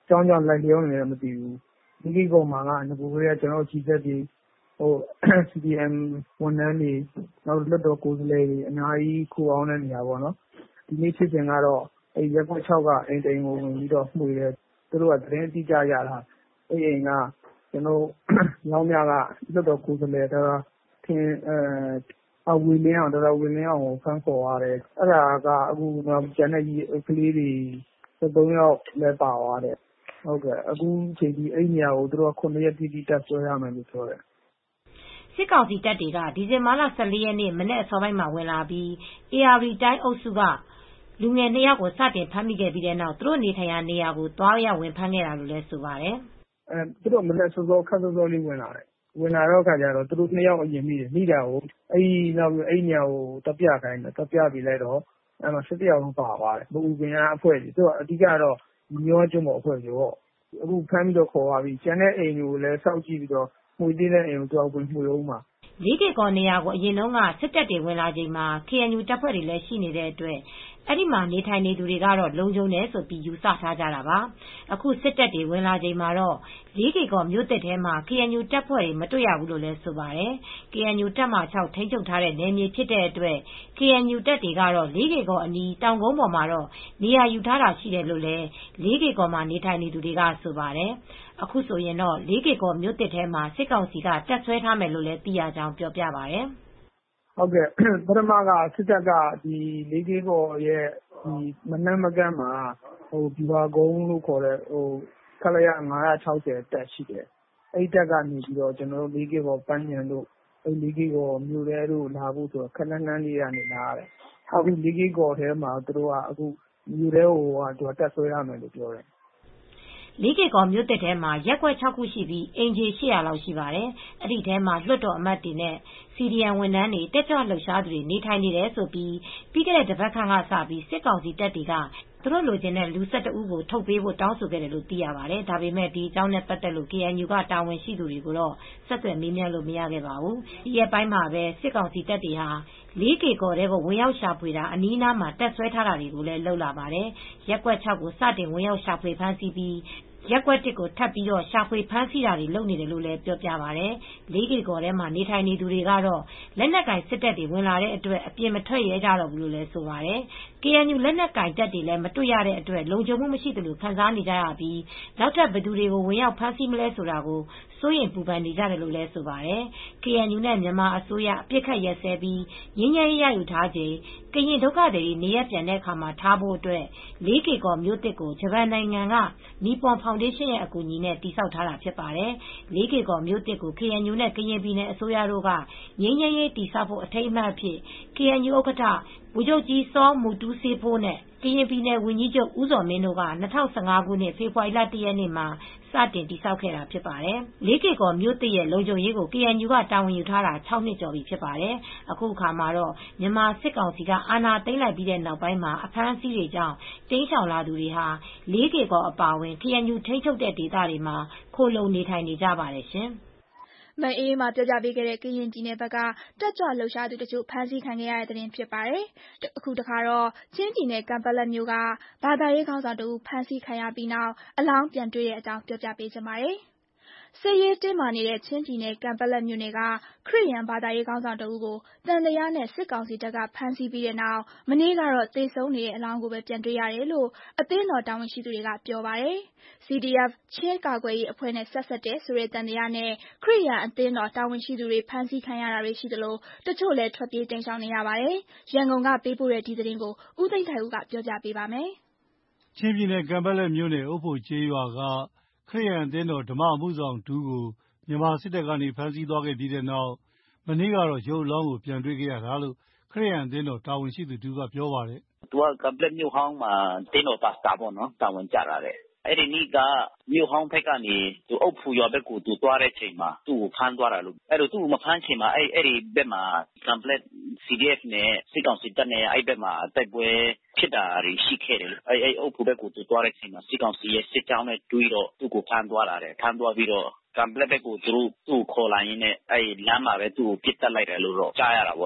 ကြောင်းကြောင့်လိုက်လျောနေတယ်မသိဘူးလေးကေကော်မှာကငကိုကကျွန်တော်ကြီးသက်ပြီးဟို C D M ဝန်ထမ်းတွေနောက်လွတ်တော်ကိုယ်စားလှယ်တွေအများကြီးခိုအောင်တဲ့နေရာပေါ့နော်ဒီနေ့ဖြစ်စဉ်ကတော့အဲရက်ကွက်၆ကအိမ်တိန်ကိုဝင်ပြီးတော့မှုရဲသူတို့ကသတင်းတိကျရတာအဲအိမ်ကကျွန်တော်ရောင်းမြကလွတ်တော်ကိုယ်စားလှယ်တော့ထင်အဲအဝီလင်းအောင်တော်ဝီလင်းအောင်ကိုဖမ်းခေါ်ရတယ်အဲ့ဒါကအခုကျန်တဲ့ကလေးတွေသုံးယောက်လည်းပါသွားတယ်ဟုတ်ကဲ့အခုချိန်ဒီအဲ့နေရာကိုသူတို့ကခုနှစ်ရက်တိတိတက်ဆွဲရမယ်လို့ပြောတယ်စစ်ကောင်စီတပ်တွေကဒီဇင်ဘာလဆယ်လေးရက်နေ့မနေ့အစောပိုင်းမှာဝင်လာပြီး A R D တိုင်းအုပ်စုကလူငယ်နှစ်ယောက်ကိုစတင်ဖမ်းမိခဲ့ပြီးတဲ့နောက်သူတို့နေထိုင်ရာနေရာကိုသွားရဝင်ဖမ်းခဲ့တာလို့လည်းဆိုပါတယ်အဲသူတို့မနေ့စောစောခက်စောစောလေးဝင်လာတယ်ဝင်လာတော့ခါကျတော့သူတို့နှစ်ယောက်အရင်မိတယ်မိတာကိုအဲ့နောက်အဲ့နေရာကိုတပြခိုင်းတယ်တပြပြီးလိုက်တော့အဲ့မှာစစ်တယောက်လုံးပါသွားတယ်ဘူပင်အားအဖွဲ့ကြီးသူကအဓိကတော့မျိုးကျုံပေါ်အဖွဲ့ကြီးပေါ့အခုဖမ်းပြီးတော့ခေါ်သွားပြီးကျန်တဲ့အိမ်ကိုလည်းစောက်ကြည့်ပြီးတော့မှုသေးတဲ့အိမ်ကိုတော့ဝင်မှုရုံးမှာလေးကေကော်နေရာကိုအရင်တုန်းကစစ်တပ်တွေဝင်လာချိန်မှာ K N U တပ်ဖွဲ့တွေလည်းရှိနေတဲ့အတွက်အဲ့ဒီမှာနေထိုင်နေသူတွေကတော့လုံခြုံတယ်ဆိုပြီးယူဆထားကြတာပါအခုစစ်တပ်တွေဝင်လာချိန်မှာတော့လေးကေကော်မြို့သစ်ထဲမှာ K N U တပ်ဖွဲ့တွေမတွေ့ရဘူးလို့လည်းဆိုပါတယ် K N U တပ်မဟာ၆ထိန်းချုပ်ထားတဲ့နယ်မြေဖြစ်တဲ့အတွက် K N U တပ်တွေကတော့လေးကေကော်အနီးတောင်ကုန်းပေါ်မှာတော့နေရာယူထားတာရှိတယ်လို့လည်းလေးကေကော်မှာနေထိုင်နေသူတွေကဆိုပါတယ်အခုဆိုရင်တော့လေးကေကော်မြို့သစ်ထဲမှာစစ်ကောင်စီကတပ်ဆွဲထားမယ်လို့လည်းသိရကြောင်းပြောပြပါတယ်ဟုတ်ကဲ့ပထမကစစ်တပ်ကဒီလေးကေကော်ရဲ့ဒီမနက်မကန်းမှာဟိုဒီပါကုန်းလို့ခေါ်တဲ့ဟိုခလရ၅၆၀တက်ရှိတယ်အဲ့တက်ကနေပြီးတော့ကျွန်တော်တို့လေးကေကော်ပန်းညံတို့အဲ့လေးကေကော်မြို့ထဲတို့လာဖို့ဆိုတော့ခဏနှန်းလေးကနေလာရတယ်အခုလေးကေကော်ထဲမှာသူတို့ကအခုမြို့ထဲဟိုကသူကတက်ဆွဲရမယ်လို့ပြောတယ်လေးကေကော်မြို့သစ်ထဲမှာရက်ကွက်၆ခုရှိပြီးအင်ဂျီ၈၀၀လောက်ရှိပါတယ်။အဲ့ဒီထဲမှာလွှတ်တော်အမတ်တွေနဲ့ C D M ဝန်ထမ်းတွေတက်ကြွလှုပ်ရှားသူတွေနေထိုင်နေတယ်ဆိုပြီးပြီးခဲ့တဲ့တစ်ပတ်ခန့်ကစပြီးစစ်ကောင်စီတပ်တွေကသူတို့လိုချင်တဲ့လူ၁၁ဦးကိုထုတ်ပေးဖို့တောင်းဆိုခဲ့တယ်လို့သိရပါတယ်။ဒါပေမဲ့ဒီအကြောင်းနဲ့ပတ်သက်လို့ K N U ကတာဝန်ရှိသူတွေကိုတော့ဆက်သွယ်မေးမြန်းလို့မရခဲ့ပါဘူး။ဒီရက်ပိုင်းမှာပဲစစ်ကောင်စီတပ်တွေဟာလေးကေကော်တဲကိုဝင်ရောက်ရှာဖွေတာအနီးနားမှာတက်ဆွဲထားတာတွေကိုလည်းလှုပ်လာပါတယ်။ရက်ကွက်၆ကိုစတင်ဝင်ရောက်ရှာဖွေဖမ်းဆီးပြီးရက်ကွက်တစ်ကိုထပ်ပြီးတော့ရှာဖွေဖမ်းဆီးတာတွေလုပ်နေတယ်လို့လည်းပြောပြပါတယ်။လေးကေကော်ထဲမှာနေထိုင်နေသူတွေကတော့လက်နက်ကင်စစ်တပ်တွေဝင်လာတဲ့အတွက်အပြင်မထွက်ရဲကြတော့ဘူးလို့လည်းဆိုပါတယ်။ K N U လက်နက်ကင်တပ်တွေလည်းမတွေ့ရတဲ့အတွက်လုံခြုံမှုမရှိသလိုခံစားနေကြရပြီးနောက်ထပ်ဘယ်သူတွေကိုဝင်ရောက်ဖမ်းဆီးမလဲဆိုတာကိုစိုးရိမ်ပူပန်နေကြတယ်လို့လည်းဆိုပါတယ်။ K N U နဲ့မြန်မာအစိုးရအပြစ်ခတ်ရက်စဲပြီးငြိမ်းချမ်းရေးရယူထားချိန်ကရင်ဒုက္ခသည်တွေနေရပြန်တဲ့အခါမှာထားဖို့အတွက်လေးကေကော်မြို့သစ်ကိုဂျပန်နိုင်ငံကနီပွန်ဖောင်ဒေးရှင်းရဲ့အကူအညီနဲ့တည်ဆောက်ထားတာဖြစ်ပါတယ်။လေးကေကော်မြို့သစ်ကို K N U နဲ့ကရင်ပြည်နယ်အစိုးရတို့ကငြိမ်းချမ်းရေးတည်ဆောက်ဖို့အထိမ်းအမှတ်အဖြစ် K N U ဥက္ကဋ္ဌဗိုလ်ချုပ်ကြီးစောမူတူးဆေးဖိုးနဲ့ကရင်ပြည်နယ်ဝန်ကြီးချုပ်ဦးဇော်မင်းတို့က၂၀၁၅ခုနှစ်ဖေဖေါ်ဝါရီလ၁ရက်နေ့မှာစတင်တည်ဆောက်ခဲ့တာဖြစ်ပါတယ်။လေးကေကော်မြို့သစ်ရဲ့လုံခြုံရေးကို K N U ကတာဝန်ယူထားတာ၆နှစ်ကျော်ပြီဖြစ်ပါတယ်။အခုအခါမှာတော့မြန်မာစစ်ကောင်စီကအာဏာသိမ်းလိုက်ပြီးတဲ့နောက်ပိုင်းမှာအဖမ်းအဆီးတွေကြောင့်တိမ်းရှောင်လာသူတွေဟာလေးကေကော်အပါအဝင် K N U ထိန်းချုပ်တဲ့ဒေသတွေမှာခိုလှုံနေထိုင်နေကြပါတယ်ရှင်။မအေးမှာပြောပြပေးခဲ့တဲ့ကရင်ပြည်နယ်ဘက်ကတက်ကြွလှုပ်ရှားသူတချို့ဖမ်းဆီးခံခဲ့ရတဲ့သတင်းဖြစ်ပါတယ်။အခုတခါတော့ချင်းပြည်နယ်ကံပက်လက်မြို့ကဘာသာရေးခေါင်းဆောင်တဦးဖမ်းဆီးခံရပြီးနောက်အလောင်းပြန်တွေ့တဲ့အကြောင်းပြောပြပေးချင်ပါတယ်။စစ်ရေးတင်းမာနေတဲ့ချင်းပြည်နယ်ကံပက်လက်မြို့နယ်ကခရစ်ယာန်ဘာသာရေးခေါင်းဆောင်တဦးကိုသံသယနဲ့စစ်ကောင်စီတပ်ကဖမ်းဆီးပြီးတဲ့နောက်မနေ့ကတော့သေဆုံးနေတဲ့အလောင်းကိုပဲပြန်တွေ့ရတယ်လို့အသင်းတော်တာဝန်ရှိသူတွေကပြောပါတယ်။ C D F ချင်းကာကွယ်ရေးအဖွဲ့နဲ့ဆက်စပ်တဲ့ဆိုတဲ့သံသယနဲ့ခရစ်ယာန်အသင်းတော်တာဝန်ရှိသူတွေဖမ်းဆီးခံရတာတွေရှိသလိုတချို့လည်းထွက်ပြေးတိမ်းရှောင်နေရပါတယ်။ရန်ကုန်ကပေးပို့တဲ့ဒီသတင်းကိုဦးသိန်းထိုင်ဦးကပြောပြပေးပါမယ်။ချင်းပြည်နယ်ကံပက်လက်မြို့နယ်အုပ်ဖို့ကျေးရွာကခရစ်ယာန်အသင်းတော်ဓမ္မအမှုဆောင်တူကိုမြန်မာစစ်တပ်ကနေဖမ်းဆီးသွားခဲ့ပြီးတဲ့နောက်မနေ့ကတော့ရုပ်အလောင်းကိုပြန်တွေ့ခဲ့ရတာလို့ခရစ်ယာန်အသင်းတော်တာဝန်ရှိသူတူကပြောပါတယ်။သူကကံပလက်မြို့ဟောင်းမှာအသင်းတော်ပါစတာပေါ့နော်တာဝန်ကျလာတယ်။အဲ့ဒီနေ့ကမြို့ဟောင်းဘက်ကနေသူအုပ်ဖူရွာဘက်ကိုသူသွားတဲ့ချိန်မှာသူ့ကိုဖမ်းသွားတာလို့အဲ့တော့သူ့ကိုမဖမ်းချိန်မှာအဲ့အဲ့ဒီဘက်မှာကံပလက် C D F နဲ့စစ်ကောင်စီတပ်နဲ့အဲ့ဘက်မှာတိုက်ပွဲဖြစ်တာတွေရှိခဲ့တယ်အဲ့အဲ့အုပ်ဖူဘက်ကိုသူသွားတဲ့ချိန်မှာစစ်ကောင်စီရဲ့စစ်ကြောင်းနဲ့တွေ့တော့သူ့ကိုဖမ်းသွားတာတယ်ဖမ်းသွားပြီးတော့ကံပလက်ဘက်ကိုသူတို့သူ့ကိုခေါ်လာရင်းနဲ့အဲ့လမ်းမှာပဲသူ့ကိုပစ်တက်လိုက်တယ်လို့တော့ကြားရတာပေါ့နော်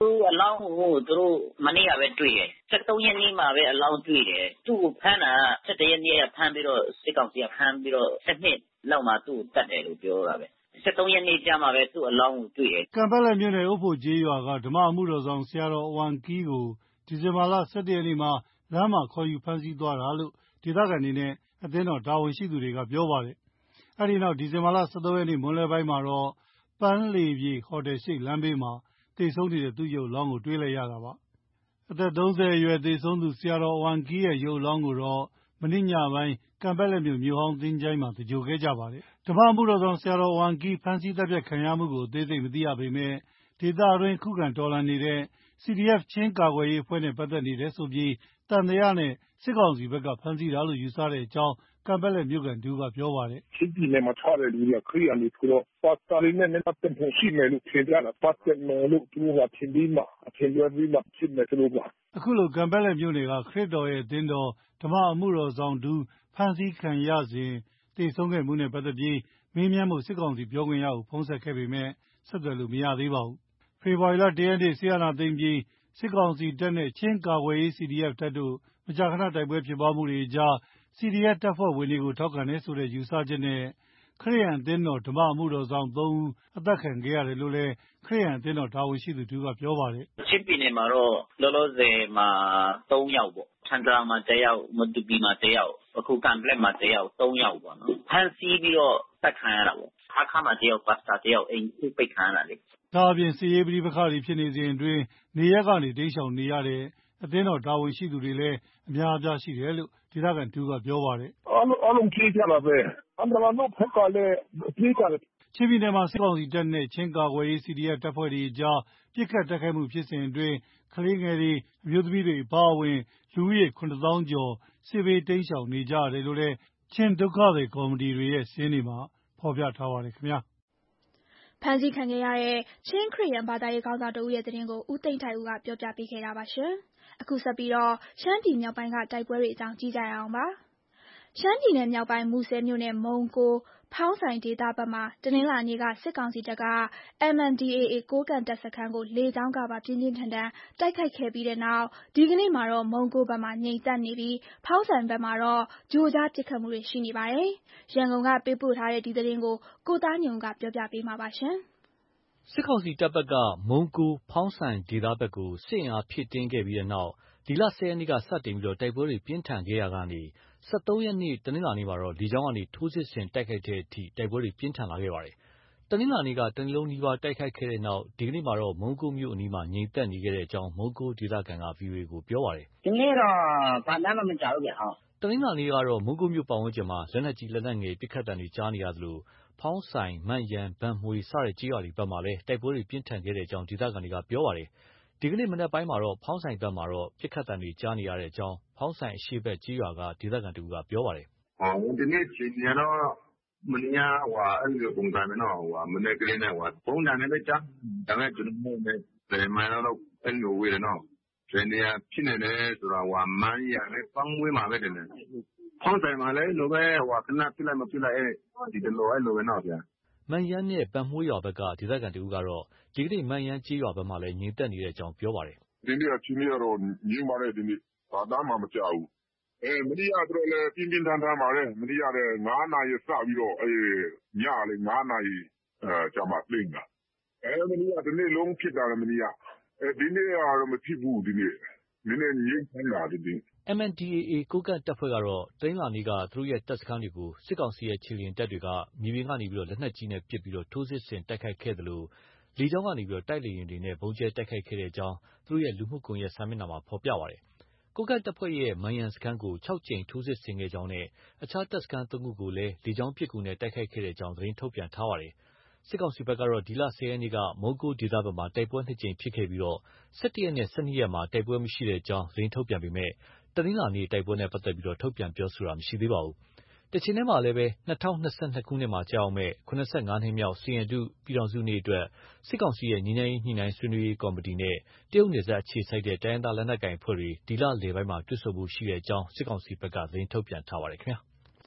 သူအလောင်းကိုသူတို့မနေ့ကပဲတွေ့တယ်။၁၃ရက်နေ့မှာပဲအလောင်းတွေ့တယ်။သူ့ကိုဖမ်းတာ၁၁ရက်နေ့ကဖမ်းပြီးတော့စစ်ကောင်စီကဖမ်းပြီးတော့၁၂လောက်မှသူ့ကိုတတ်တယ်လို့ပြောတာပဲ။၁၃ရက်နေ့ကျမှပဲသူ့အလောင်းကိုတွေ့တယ်။ကံပက်လက်မြို့နယ်အုပ်ဖို့ကျေးရွာကဓမ္မအမှုတော်ဆောင်ဆရာတော်အဝမ်ကီးကိုဒီဇင်ဘာလ၁၁ရက်နေ့မှာလမ်းမှာခေါ်ယူဖမ်းဆီးသွားတာလို့ဒေသခံတွေနဲ့အသင်းတော်တာဝန်ရှိသူတွေကပြောပါတယ်။အဲဒီနောက်ဒီဇင်ဘာလ၁၃ရက်နေ့မွန်းလွဲပိုင်းမှာတော့ပန်းလေပြေဟိုတယ်ရှိလမ်းဘေးမှာသေဆုံးနေတဲ့သူ့ရုပ်အလောင်းကိုတွေ့လိုက်ရတာပါ။အသက်၃၀အရွယ်သေဆုံးသူဆရာတော်အဝမ်ကီးရဲ့ရုပ်အလောင်းကိုတော့မနေ့ညပိုင်းကံပက်လက်မြို့မြို့ဟောင်းသင်္ချိုင်းမှာသဂြိုဟ်ခဲ့ကြပါတယ်။ဓမ္မအမှုတော်ဆောင်ဆရာတော်အဝမ်ကီးဖမ်းဆီးသတ်ဖြတ်ခံရမှုကိုအသေးစိတ်မသိရပေမယ့်ဒေသတွင်းခုခံတော်လှန်နေတဲ့ စီ ဒီ အက်ဖ် ချင်းကာကွယ်ရေးအဖွဲ့နဲ့ပတ်သက်နေတယ်ဆိုပြီးသံသယနဲ့စစ်ကောင်စီဘက်ကဖမ်းဆီးတာလို့ယူဆတဲ့အကြောင်းကံပက်လက်မြို့ခံတဦးကပြောပါတယ်။ချင်းပြည်နယ်မှာထားတဲ့လူတွေကခရီးရန်တွေဆိုတော့ပါစတာတွေနဲ့ပတ်သက်ဖို့ရှိမယ်လို့ထင်ကြတာပတ်သက်မယ်လို့သူကထင်ပြီးမှအထင်လွဲပြီးမှဖြစ်မယ်ဆိုလို့ပါ။အခုလိုကံပက်လက်မြို့နယ်ကခရစ်တော်ရဲ့အသင်းတော်ဓမ္မအမှုတော်ဆောင်သူဖမ်းဆီးခံရစဉ်သေဆုံးခဲ့မှုနဲ့ပတ်သက်ပြီးမေးမြန်းဖို့စစ်ကောင်စီပြောခွင့်ရကိုဖုန်းဆက်ခဲ့ပေမယ့်ဆက်သွယ်လို့မရသေးပါဘူး။ဖေဖော်ဝါရီလ၁ရက်နေ့စစ်အာဏာသိမ်းပြီးစစ်ကောင်စီတပ်နဲ့ချင်းကာကွယ်ရေး စီ ဒီ အက်ဖ် တပ်တို့မကြာခဏတိုက်ပွဲဖြစ်ပွားမှုတွေကြား စီ ဒီ အက်ဖ် တပ်ဖွဲ့ဝင်တွေကိုထောက်ခံတယ်ဆိုတဲ့ယူဆချက်နဲ့ခရစ်ယာန်အသင်းတော်ဓမ္မအမှုတော်ဆောင်သုံးဦးအသတ်ခံခဲ့ရတယ်လို့လည်းခရစ်ယာန်အသင်းတော်တာဝန်ရှိသူတဦးကပြောပါတယ်။ချင်းပြည်နယ်မှာတော့လောလောဆယ်မှာသုံးယောက်ပေါ့။ထန်တရာမှာတယောက်မတူပီမှာတယောက်အခုကံပလက်မှာတယောက်သုံးယောက်ပေါ့နော်။ဖမ်းဆီးပြီးတော့တတ်ခံရတာပေါ့။အခါမှာတယောက်ပါစတာတယောက်အိမ်ခုပိတ်ခံရတာလေ။ဒါအပြင်စစ်ရေးပဋိပက္ခတွေဖြစ်နေစဉ်အတွင်းနေရက်ကနေတိမ်းရှောင်နေရတဲ့အသင်းတော်တာဝန်ရှိသူတွေလည်းအများအပြားရှိတယ်လို့ဒေသခံတူကပြောပါတယ်။အားလုံးအားလုံးပြေးကြတာပဲ။အန္တရာနောက်ဖက်ကလည်းပြေးကြတယ်။ချင်းပြည်နယ်မှာစစ်ကောင်စီတပ်နဲ့ချင်းကာကွယ်ရေး စီ ဒီ အက်ဖ် တပ်ဖွဲ့တွေကြားပစ်ခတ်တိုက်ခိုက်မှုဖြစ်စဉ်အတွင်းကလေးငယ်တွေအမျိုးသမီးတွေအပါအဝင်လူဦးရေခုနှစ်သောင်းကျော်စစ်ဘေးတိမ်းရှောင်နေကြရတယ်လို့လည်းချင်းဒုက္ခသည်ကော်မတီတွေရဲ့စာရင်းတွေမှာဖော်ပြထားပါတယ်ခင်ဗျာ။ဖမ်းဆီးခံခဲ့ရတဲ့ချင်းခရစ်ယာန်ဘာသာရေးခေါင်းဆောင်တဦးရဲ့သတင်းကိုဦးသိန်းထိုက်ဦးကပြောပြပေးခဲ့တာပါရှင်။အခုဆက်ပြီးတော့ရှမ်းပြည်မြောက်ပိုင်းကတိုက်ပွဲတွေအကြောင်းကြည့်ကြရအောင်ပါ။ရှမ်းပြည်နယ်မြောက်ပိုင်းမူဆယ်မြို့နယ်မုံကိုဖောင်းဆိုင်ဒေသဘက်မှာတနင်္လာနေ့ကစစ်ကောင်စီတပ်က အမ် အန် ဒီ အေ အေ ကိုးကန့်တပ်စခန်းကိုလေကြောင်းကပါပြင်းပြင်းထန်ထန်တိုက်ခိုက်ခဲ့ပြီးတဲ့နောက်ဒီကနေ့မှာတော့မုံကိုဘက်မှာငြိမ်သက်နေပြီးဖောင်းဆိုင်ဘက်မှာတော့ကြိုကြားပစ်ခတ်မှုတွေရှိနေပါတယ်။ရန်ကုန်ကပေးပို့ထားတဲ့ဒီသတင်းကိုကိုသားညုံကပြောပြပေးမှာပါရှင်။စစ်ကောင်စီတပ်ဘက်ကမုံကိုဖောင်းဆိုင်ဒေသဘက်ကိုစစ်အင်အားဖြည့်တင်းခဲ့ပြီးတဲ့နောက်ဒီလ၁၀ရက်နေ့ကစတင်ပြီးတိုက်ပွဲတွေပြင်းထန်ခဲ့ရာကနေ၁၃ရက်နေ့တနင်္လာနေ့မှာတော့လေကြောင်းကနေထိုးစစ်ဆင်တိုက်ခိုက်တဲ့အထိတိုက်ပွဲတွေပြင်းထန်လာခဲ့ပါတယ်။တနင်္လာနေ့ကတနေ့လုံးနီးပါးတိုက်ခိုက်ခဲ့တဲ့နောက်ဒီကနေ့မှာတော့မုံကိုမြို့အနီးမှာငြိမ်သက်နေခဲ့တဲ့အကြောင်းမုံကိုဒေသခံက ဗွီအိုအေကိုပြောပါတယ်။ဒီနေ့တော့ဘာမှမကြောက်ဘူးဗျဟုတ်။တနင်္လာနေ့ကတော့မုံကိုမြို့ပတ်ဝန်းကျင်မှာလက်နက်ကြီးလက်နက်ငယ်ပစ်ခတ်တံတွေကြားနေရသလိုဖောင်းဆိုင်မန့်ယန်ဗန်မွေစတဲ့ကြေးရွာတွေဘက်မှာလည်းတိုက်ပွဲတွေပြင်းထန်ခဲ့တဲ့အကြောင်းဒေသခံတွေကပြောပါတယ်။ဒီကနေ့မနက်ပိုင်းမှာတော့ဖောင်းဆိုင်ဘက်မှာတော့ပစ်ခတ်တံတွေကြားနေရတဲ့အကြောင်းဖောင်းဆိုင်အရှိဘက်ကြေးရွာကဒေသခံတူကပြောပါတယ်။ဟောဒီနေ့ချိန်ရတော့မနေ့ကဟိုအဲ့လိုပုံစံမျိုးနော်ဟိုမနေ့ကလေးနဲ့ဟိုပုံစံနဲ့ပဲကြားဒါပေမဲ့ကျွန်တော်တို့လည်းမိုင်းတော့အဲ့လိုဝေးတယ်နော်ဒီနေ့ဖြစ်နေတယ်ဆိုတော့ဟိုမန်းရနဲ့ပန်းဝေးမှာပဲတယ်ဖောင်းဆိုင်မှာလည်းလိုပဲဟိုခဏပြလိုက်မပြလိုက်အဲ့ဒီလိုအဲ့လိုပဲနော်ဗျာမန်ယန်းနဲ့ဗန်မွေးရွာဘက်ကဒေသခံတူကတော့ဒီကနေ့မန်ယန်းကြေးရွာဘက်မှာလည်းငြိမ်သက်နေတဲ့အကြောင်းပြောပါတယ်ဒီနေ့အချင်းကြီးကတော့ငြိမ်ပါတယ်ဒီနေ့ဘာသာမှမကြောက်ဘူးအဲမနေ့ကတော့လည်းပြင်းပြင်းထန်ထန်ပါတယ်မနေ့ကလည်းငါးနာရီစပြီးတော့အဲညလေငါးနာရီအဲကြာမှပြင်းတာအဲမနေ့ကဒီနေ့လုံးဖြစ်တာလည်းမနေ့ကအဲဒီနေ့ကတော့မဖြစ်ဘူးဒီနေ့နည်းနည်းငြိမ်ချမ်းတာဒီနေ့အမ် အန် ဒီ အေ အေ ကိုးကန့်တပ်ဖွဲ့ကတော့တနင်္လာနေ့ကသူတို့ရဲ့တပ်စခန်းတွေကိုစစ်ကောင်စီရဲ့ခြေလျင်တပ်တွေကမြေပြင်ကနေပြီးတော့လက်နက်ကြီးနဲ့ပစ်ပြီးတော့ထိုးစစ်ဆင်တိုက်ခိုက်ခဲ့တယ်လို့လေကြောင်းကနေပြီးတော့တိုက်လေယာဉ်တွေနဲ့ဗုံးကျဲတိုက်ခိုက်ခဲ့တဲ့အကြောင်းသူတို့ရဲ့လူမှုကွန်ရက်စာမျက်နှာမှာဖော်ပြပါတယ်။ကိုးကန့်တပ်ဖွဲ့ရဲ့မန်ယန်စခန်းကို၆ကြိမ်ထိုးစစ်ဆင်ခဲ့ကြောင်းနဲ့အခြားတပ်စခန်းသုံးခုကိုလည်းလေကြောင်းပစ်ကူနဲ့တိုက်ခိုက်ခဲ့တဲ့အကြောင်းသတင်းထုတ်ပြန်ထားပါတယ်။စစ်ကောင်စီဘက်ကတော့ဒီလ၁၀ရက်နေ့ကမုံကိုဒေသဘက်မှာတိုက်ပွဲနှစ်ကြိမ်ဖြစ်ခဲ့ပြီးတော့၁၁ရက်နဲ့၁၂ရက်မှာတိုက်ပွဲမရှိတဲ့အကြောင်းသတင်းထုတ်ပြန်ပေမဲ့တနင်္လာနေ့တိုက်ပွဲနဲ့ပတ်သက်ပြီးတော့ထုတ်ပြန်ပြောဆိုတာမရှိသေးပါဘူး။တချိန်တည်းမှာလည်းပဲ၂၀၂၂ခုနှစ်မှာကြာအောင်မဲ့၇၅နှစ်မြောက်စီရင်တုပြည်တော်စုနေ့အတွက်စစ်ကောင်စီရဲ့ညီနိုင်ညှိနှိုင်းဆွေးနွေးရေးကော်မတီနဲ့တရုတ်နယ်စပ်အခြေစိုက်တဲ့တိုင်းဒေသလက်နက်ကိုင်အဖွဲ့တွေဒီလလယ်ပိုင်းမှာတွေ့ဆုံမှုရှိတဲ့အကြောင်းစစ်ကောင်စီဘက်ကသတင်းထုတ်ပြန်ထားပါတယ်ခင်ဗျာ။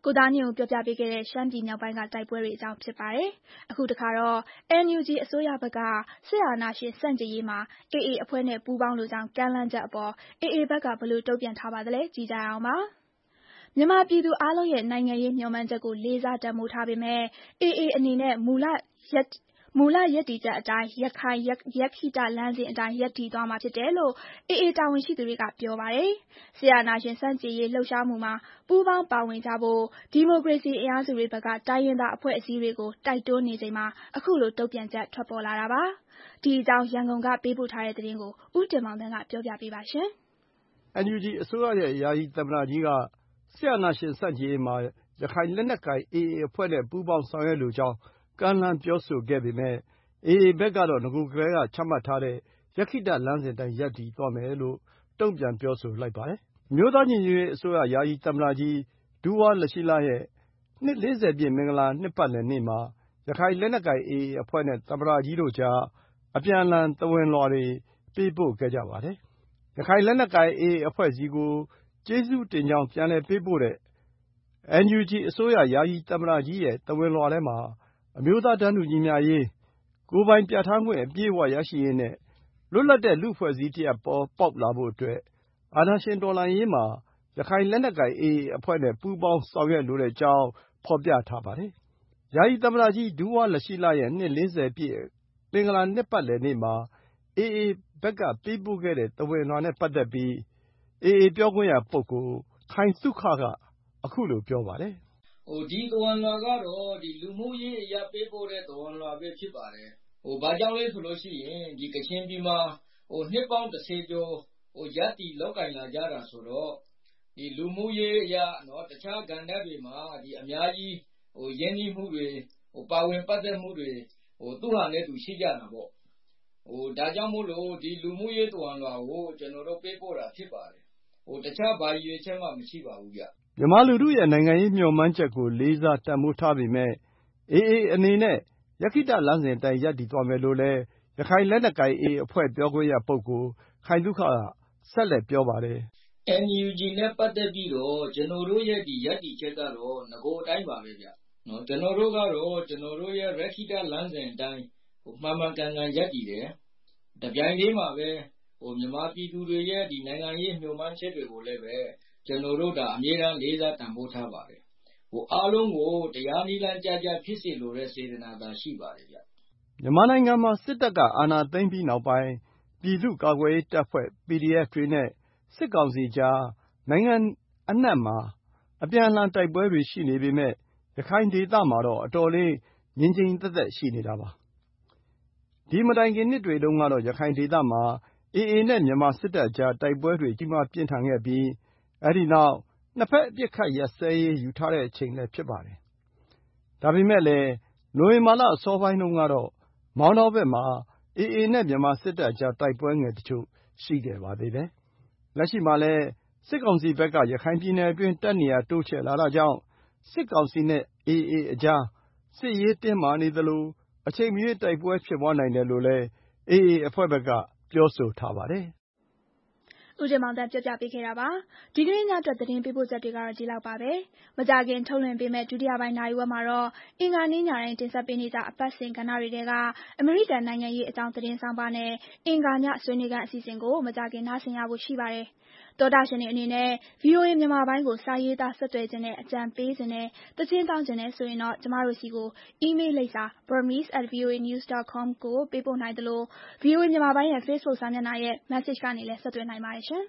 ကိုသားညွန့်ပြောပြပေးခဲ့တဲ့ရှမ်းပြည်မြောက်ပိုင်းကတိုက်ပွဲတွေအကြောင်းဖြစ်ပါတယ်။အခုတခါတော့ အန် ယူ ဂျီ အစိုးရဘက်ကစစ်အာဏာရှင်ဆန့်ကျင်ရေးမှာ အေအေ အဖွဲ့နဲ့ပူးပေါင်းလိုကြောင်းကမ်းလှမ်းချက်အပေါ် အေအေ ဘက်ကဘယ်လိုတုံ့ပြန်ထားပါသလဲကြည့်ကြရအောင်ပါ။မြန်မာပြည်သူအားလုံးရဲ့နိုင်ငံရေးမျှော်မှန်းချက်ကိုလေးစားတန်ဖိုးထားပေမဲ့ အေအေ အနေနဲ့မူလရပ်မူလရပ်တည်ချက်အတိုင်းရခိုင်ရက္ခိတလမ်းစဉ်အတိုင်းရပ်တည်သွားမှာဖြစ်တယ်လို့ အေအေ တာဝန်ရှိသူတွေကပြောပါတယ်။စစ်အာဏာရှင်ဆန့်ကျင်ရေးလှုပ်ရှားမှုမှာပူးပေါင်းပါဝင်ကြဖို့ဒီမိုကရေစီအင်အားစုတွေဘက်ကတိုင်းရင်းသားအဖွဲ့အစည်းတွေကိုတိုက်တွန်းနေချိန်မှာအခုလိုတုံ့ပြန်ချက်ထွက်ပေါ်လာတာပါ။ဒီအကြောင်းရန်ကုန်ကပေးပို့ထားတဲ့သတင်းကိုဦးတင်မောင်သန်းကပြောပြပေးပါရှင်။အန် ယူ ဂျီ အစိုးရရဲ့ယာယီသမ္မတကြီးကစစ်အာဏာရှင်ဆန့်ကျင်ရေးမှာရခိုင်လက်နက်ကိုင် အေအေ အဖွဲ့နဲ့ပူးပေါင်းဆောင်ရွက်လိုကြောင်းကမ်းလှမ်းပြောဆိုခဲ့ပေမဲ့ အေအေ ဘက်ကတော့နဂိုကတည်းကချမှတ်ထားတဲ့ရက္ခိတလမ်းစဉ်အတိုင်းရပ်တည်သွားမယ်လို့တုံ့ပြန်ပြောဆိုလိုက်ပါတယ်။အမျိုးသားညီညွတ်ရေးအစိုးရယာယီသမ္မတကြီးဒူဝါလရှီးလရဲ့နှစ်လေးဆယ်ပြည့်မင်္ဂလာနှစ်ပတ်လည်နေ့မှာရခိုင်လက်နက်ကိုင် အေအေ အဖွဲ့နဲ့သမ္မတကြီးတို့ကြားအပြန်အလှန်သဝဏ်လွှာတွေပေးပို့ခဲ့ကြပါတယ်။ရခိုင်လက်နက်ကိုင် အေအေ အဖွဲ့ဆီကိုကျေးဇူးတင်ကြောင်းပြန်လည်ပေးပို့တဲ့အန် ယူ ဂျီ အစိုးရယာယီသမ္မတကြီးရဲ့သဝဏ်လွှာထဲမှာအမျိုးသားတန်းတူညီမျှရေး၊ကိုယ်ပိုင်ပြဌာန်းခွင့်အပြည့်အဝရရှိရေးနဲ့လွတ်လပ်တဲ့လူ့အဖွဲ့အစည်းတရပ်ပေါ်ပေါက်လာဖို့အတွက်အာဏာရှင်တော်လှန်ရေးမှာရခိုင်လက်နက်ကိုင် အေအေ အဖွဲ့နဲ့ပူးပေါင်းဆောင်ရွက်လိုကြောင်းဖော်ပြထားပါတယ်။ယာယီသမ္မတကြီးဒူဝါလရှီးလရဲ့နှစ်လေးဆယ်ပြည့်မင်္ဂလာနှစ်ပတ်လည်နေ့မှာအေအေ ဘက်ကပေးပို့ခဲ့တဲ့သဝဏ်လွှာနဲ့ပတ်သက်ပြီးအေအေ ပြောခွင့်ရပုဂ္ဂိုလ်ခိုင်သုခကအခုလိုပြောပါတယ်။ဒီသဝဏ်လွှာကတော့လူမှုရေးအရပေးပို့တဲ့သဝဏ်လွှာပဲဖြစ်ပါတယ်။ဘာကြောင့်လဲဆိုလို့ရှိရင်ဒီကချင်ပြည်မှာနှစ်ပေါင်းတစ်ဆယ်ကျော်ရပ်တည်လုပ်ကိုင်လာကြတာဆိုတော့ဒီလူမှုရေးအရတခြားကဏ္ဍတွေမှာအများကြီးရင်းနှီးမှုတွေပါဝင်ပတ်သက်မှုတွေသူ့ဟာနဲ့သူရှိကြတာပေါ့။ဒါကြောင့်မို့လို့ဒီလူမှုရေးသဝဏ်လွှာကိုကျွန်တော်တို့ပေးပို့တာဖြစ်ပါတယ်။တခြားဘာရည်ရွယ်ချက်မှမရှိပါဘူးဗျ။မြန်မာလူထုရဲ့နိုင်ငံရေးမျှော်မှန်းချက်ကိုလေးစားတန်ဖိုးထားပေမဲ့အေအေ အနေနဲ့ရက္ခိတလမ်းစဉ်အတိုင်းရပ်တည်သွားမယ်လို့လည်းရခိုင်လက်နက်ကိုင် အေအေ အဖွဲ့ပြောခွင့်ရပုဂ္ဂိုလ်ခိုင်သုခကဆက်လက်ပြောပါတယ်။ အန် ယူ ဂျီ နဲ့ပတ်သက်ပြီးတော့ကျွန်တော်တို့ရဲ့ဒီရပ်တည်ချက်ကတော့ငကိုအတိုင်းပါပဲဗျ။ကျွန်တော်တို့ကတော့ကျွန်တော်တို့ရဲ့ရက္ခိတလမ်းစဉ်အတိုင်းမှန်မှန်ကန်ကန်ရပ်တည်တယ်။တပြိုင်တည်းမှာပဲမြန်မာပြည်သူတွေရဲ့ဒီနိုင်ငံရေးမျှော်မှန်းချက်တွေကိုလည်းပဲကျွန်တော်တို့ဒါအမြဲတမ်းလေးစားတန်ဖိုးထားပါတယ်။အားလုံးကိုတရားနည်းလမ်းကျကျဖြစ်စေလိုတဲ့စေတနာသာရှိပါတယ်ဗျ။မြန်မာနိုင်ငံမှာစစ်တပ်ကအာဏာသိမ်းပြီးနောက်ပိုင်းပြည်သူ့ကာကွယ်ရေးတပ်ဖွဲ့ ပီဒီအက်ဖ် တွေနဲ့စစ်ကောင်စီကြားနိုင်ငံအနှံ့မှာအပြန်အလှန်တိုက်ပွဲတွေရှိနေပေမဲ့ရခိုင်ဒေသမှာတော့အတော်လေးငြိမ်ငြိမ်သက်သက်ရှိနေတာပါ။ဒီမတိုင်ခင်နှစ်တွေတုန်းကတော့ရခိုင်ဒေသမှာအေအေ နဲ့မြန်မာစစ်တပ်ကြားတိုက်ပွဲတွေကြီးမားပြင်းထန်ခဲ့ပြီးအဲဒီနောက်နှစ်ဘက်အပစ်အခတ်ရပ်စဲရေးယူထားတဲ့အချိန်လည်းဖြစ်ပါတယ်။ဒါပေမဲ့လည်းနိုဝင်ဘာလအစောပိုင်းတုန်းကတော့မောင်တောဘက်မှာအေအေ နဲ့မြန်မာစစ်တပ်ကြားတိုက်ပွဲငယ်တချို့ရှိခဲ့ပါသေးတယ်။လက်ရှိမှာလည်းစစ်ကောင်စီဘက်ကရခိုင်ပြည်နယ်အတွင်းတပ်နေရာတိုးချဲ့လာတာကြောင့်စစ်ကောင်စီနဲ့အေအေ အကြားစစ်ရေးတင်းမာနေသလိုအချိန်မရွေးတိုက်ပွဲဖြစ်ပွားနိုင်တယ်လို့လည်းအေအေ အဖွဲ့ဘက်ကပြောဆိုထားပါတယ်။ဦးတင်မောင်သန်းပြောပြပေးခဲ့တာပါ။ဒီကနေ့ညအတွက်သတင်းပေးပို့ချက်တွေကတော့ဒီလောက်ပါပဲ။မကြာခင်ထုတ်လွှင့်ပေးမယ့်ဒုတိယပိုင်းနာရီဝက်မှာတော့အင်္ဂါနေ့ညတိုင်းတင်ဆက်ပေးနေကြအပတ်စဉ်ကဏ္ဍတွေထဲကအမေရိကန်နိုင်ငံရေးအကြောင်းသတင်းဆောင်ပါနဲ့အင်္ဂါညဆွေးနွေးခန်းအစီအစဉ်ကိုမကြာခင်နားဆင်ရဖို့ရှိပါတယ်။သောတာရှင်တွေအနေနဲ့ ဗွီအိုအေမြန်မာပိုင်းကိုစာရေးသားဆက်သွယ်ခြင်းနဲ့အကြံပေးခြင်းနဲ့သချင်းတောင်းခြင်းနဲ့ဆိုရင်တော့ကျမတို့စီကိုအီးမေးလ်လိပ်စာ burmese at voanews dot com ကိုပေးပို့နိုင်သလို ဗွီအိုအေမြန်မာပိုင်းရဲ့ Facebook စာမျက်နှာရဲ့ message ကနေလည်းဆက်သွယ်နိုင်ပါတယ်ရှင်။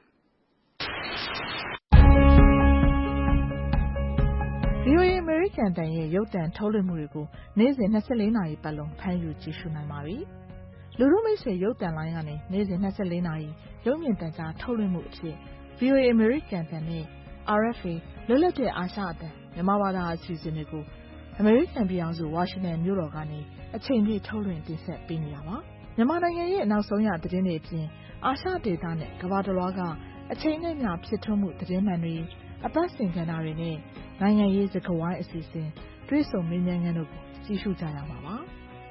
ဗွီအိုအေအမေရိကန်အသံရဲ့ရုပ်သံထုတ်လွှင့်မှုတွေကိုနေ့စဉ်၂၄နာရီပတ်လုံးဖမ်းယူကြည့်ရှုနိုင်ပါပြီ။လူထုမိတ်ဆွေရုပ်သံလိုင်းကနေနေ့စဉ်၂၄နာရီရုပ်မြင်သံကြားထုတ်လွှင့်မှုအဖြစ် ဗွီအိုအေအမေရိကန်အသံနဲ့ အာရ်အက်ဖ်အေ လွတ်လပ်တဲ့အာရှအသံမြန်မာဘာသာအစီအစဉ်တွေကိုအမေရိကန်ပြည်ထောင်စုဝါရှင်တန်မြို့တော်ကနေအချိန်ပြည့်ထုတ်လွှင့်တင်ဆက်ပေးနေတာပါ။မြန်မာနိုင်ငံရဲ့နောက်ဆုံးရသတင်းတွေအပြင်အာရှဒေသနဲ့ကမ္ဘာတစ်လွှားကအချိန်နဲ့မျှဖြစ်ထွန်းမှုသတင်းမှန်တွေအပတ်စဉ်ကဏ္ဍတွေနဲ့နိုင်ငံရေးစကားဝိုင်းအစီအစဉ်တွေ့ဆုံမေးမြန်းခန်းတို့ကိုကြည့်ရှုကြရမှာပါ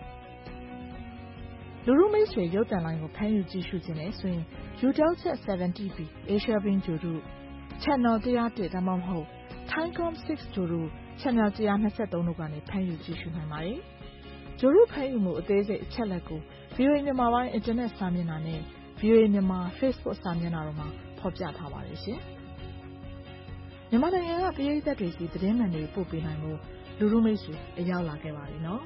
။လူထုမိတ်ဆွေရုပ်သံလိုင်းကိုဖမ်းယူကြည့်ရှုခြင်းနဲ့ဆိုရင် Utelchat 70B Asia Bing ဂြိုလ်တု Channel one oh oneဒါမှမဟုတ် Thaicom six ဂျိုတို့ channel one twenty-three တို့ကနေဖမ်းယူကြည့်ရှုနိုင်ပါတယ်။ဂျိုတို့ဖမ်းယူမှုအသေးစိတ်အချက်လက်ကို ဗွီအိုအေ မြန်မာပိုင်းအင်တာနက်စာမျက်နှာနဲ့ ဗွီအိုအေ မြန်မာ Facebook စာမျက်နှာတို့မှာဖော်ပြထားပါတယ်ရှင်။မြန်မာနိုင်ငံကပရိသတ်တွေစီသတင်းမှန်တွေပို့ပေးနိုင်မှုလူလူမိတ်ဆွေအရောက်လာခဲ့ပါပြီနော်။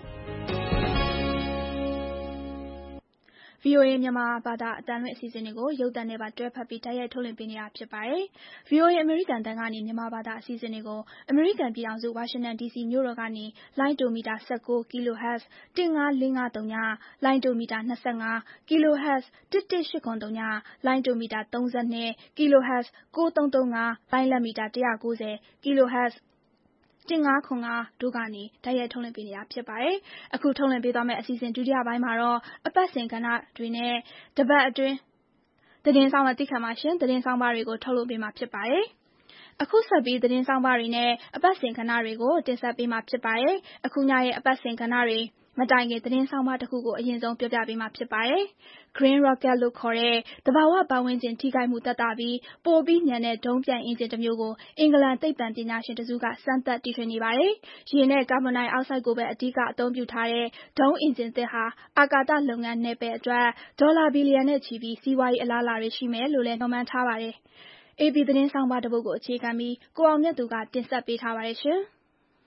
ဗွီအိုအေ မြန်မာဘာသာအသံလွှင့်အစီအစဉ်တွေကိုရုပ်သံနဲ့ပါတွဲဖက်ပြီးတိုက်ရိုက်ထုတ်လွှင့်ပေးနေတာဖြစ်ပါတယ်။ ဗွီအိုအေ အမေရိကန်တန်ကနေမြန်မာဘာသာအစီအစဉ်တွေကိုအမေရိကန်ပြည်ထောင်စုဝါရှင်တန်ဒီစီမြို့တော်ကနေလိုင်းတိုမီတာnineteen ကီလိုဟတ်ဇ်one five four fiveသုည လိုင်းတိုမီတာtwenty-fiveကီလိုဟတ်ဇ်one one eight eight zeroသုည လိုင်းတိုမီတာthirty-twoကီလိုဟတ်ဇ်nine three three fiveလိုင်းလက်မီတာone ninetyကီလိုဟတ်ဇ်one five five fiveတို့ကနေတိုက်ရိုက်ထုတ်လွှင့်ပေးနေတာဖြစ်ပါတယ်။အခုထုတ်လွှင့်ပေးသွားမယ့်အစီအစဉ်ဒုတိယပိုင်းမှာတော့အပတ်စဉ်ကဏ္ဍတွေနဲ့တပတ်အတွင်းသတင်းဆောင်မသိခံပါရှင်သတင်းဆောင်ပါတွေကိုထုတ်လွှင့်ပေးမှာဖြစ်ပါတယ်။အခုဆက်ပြီးသတင်းဆောင်ပါတွေနဲ့အပတ်စဉ်ကဏ္ဍတွေကိုတင်ဆက်ပေးမှာဖြစ်ပါတယ်။အခုညရဲ့အပတ်စဉ်ကဏ္ဍတွေမတိုင်ခင်သတင်းဆောင်ပါတစ်ခုကိုအရင်ဆုံးပြောပြပေးမှာဖြစ်ပါတယ်။ Green Rocket လို့ခေါ်တဲ့သဘာဝပတ်ဝန်းကျင်ထိခိုက်မှုသက်သာပြီးပိုပြီးမြန်တဲ့ဒုံးပျံအင်ဂျင်တစ်မျိုးကိုအင်္ဂလန်သိပ္ပံပညာရှင်တစုကစမ်းသပ်တီထွင်နေပါတယ်။ရေနဲ့ကာဗွန်ဒိုင်အောက်ဆိုဒ်ကိုပဲအဓိကအသုံးပြုထားတဲ့ဒုံးအင်ဂျင်သစ်ဟာအာကာသလုပ်ငန်းနယ်ပယ်အတွက်ဒေါ်လာဘီလီယံနဲ့ချီပြီးစီးပွားရေးအလားအလာတွေရှိမယ်လို့လည်းမျှော်မှန်းထားပါတယ်။ အေပီသတင်းဆောင်ပါတစ်ပုဒ်ကိုအခြေခံပြီးကိုအောင်မြတ်သူကတင်ဆက်ပေးထားပါတယ်ရှင်။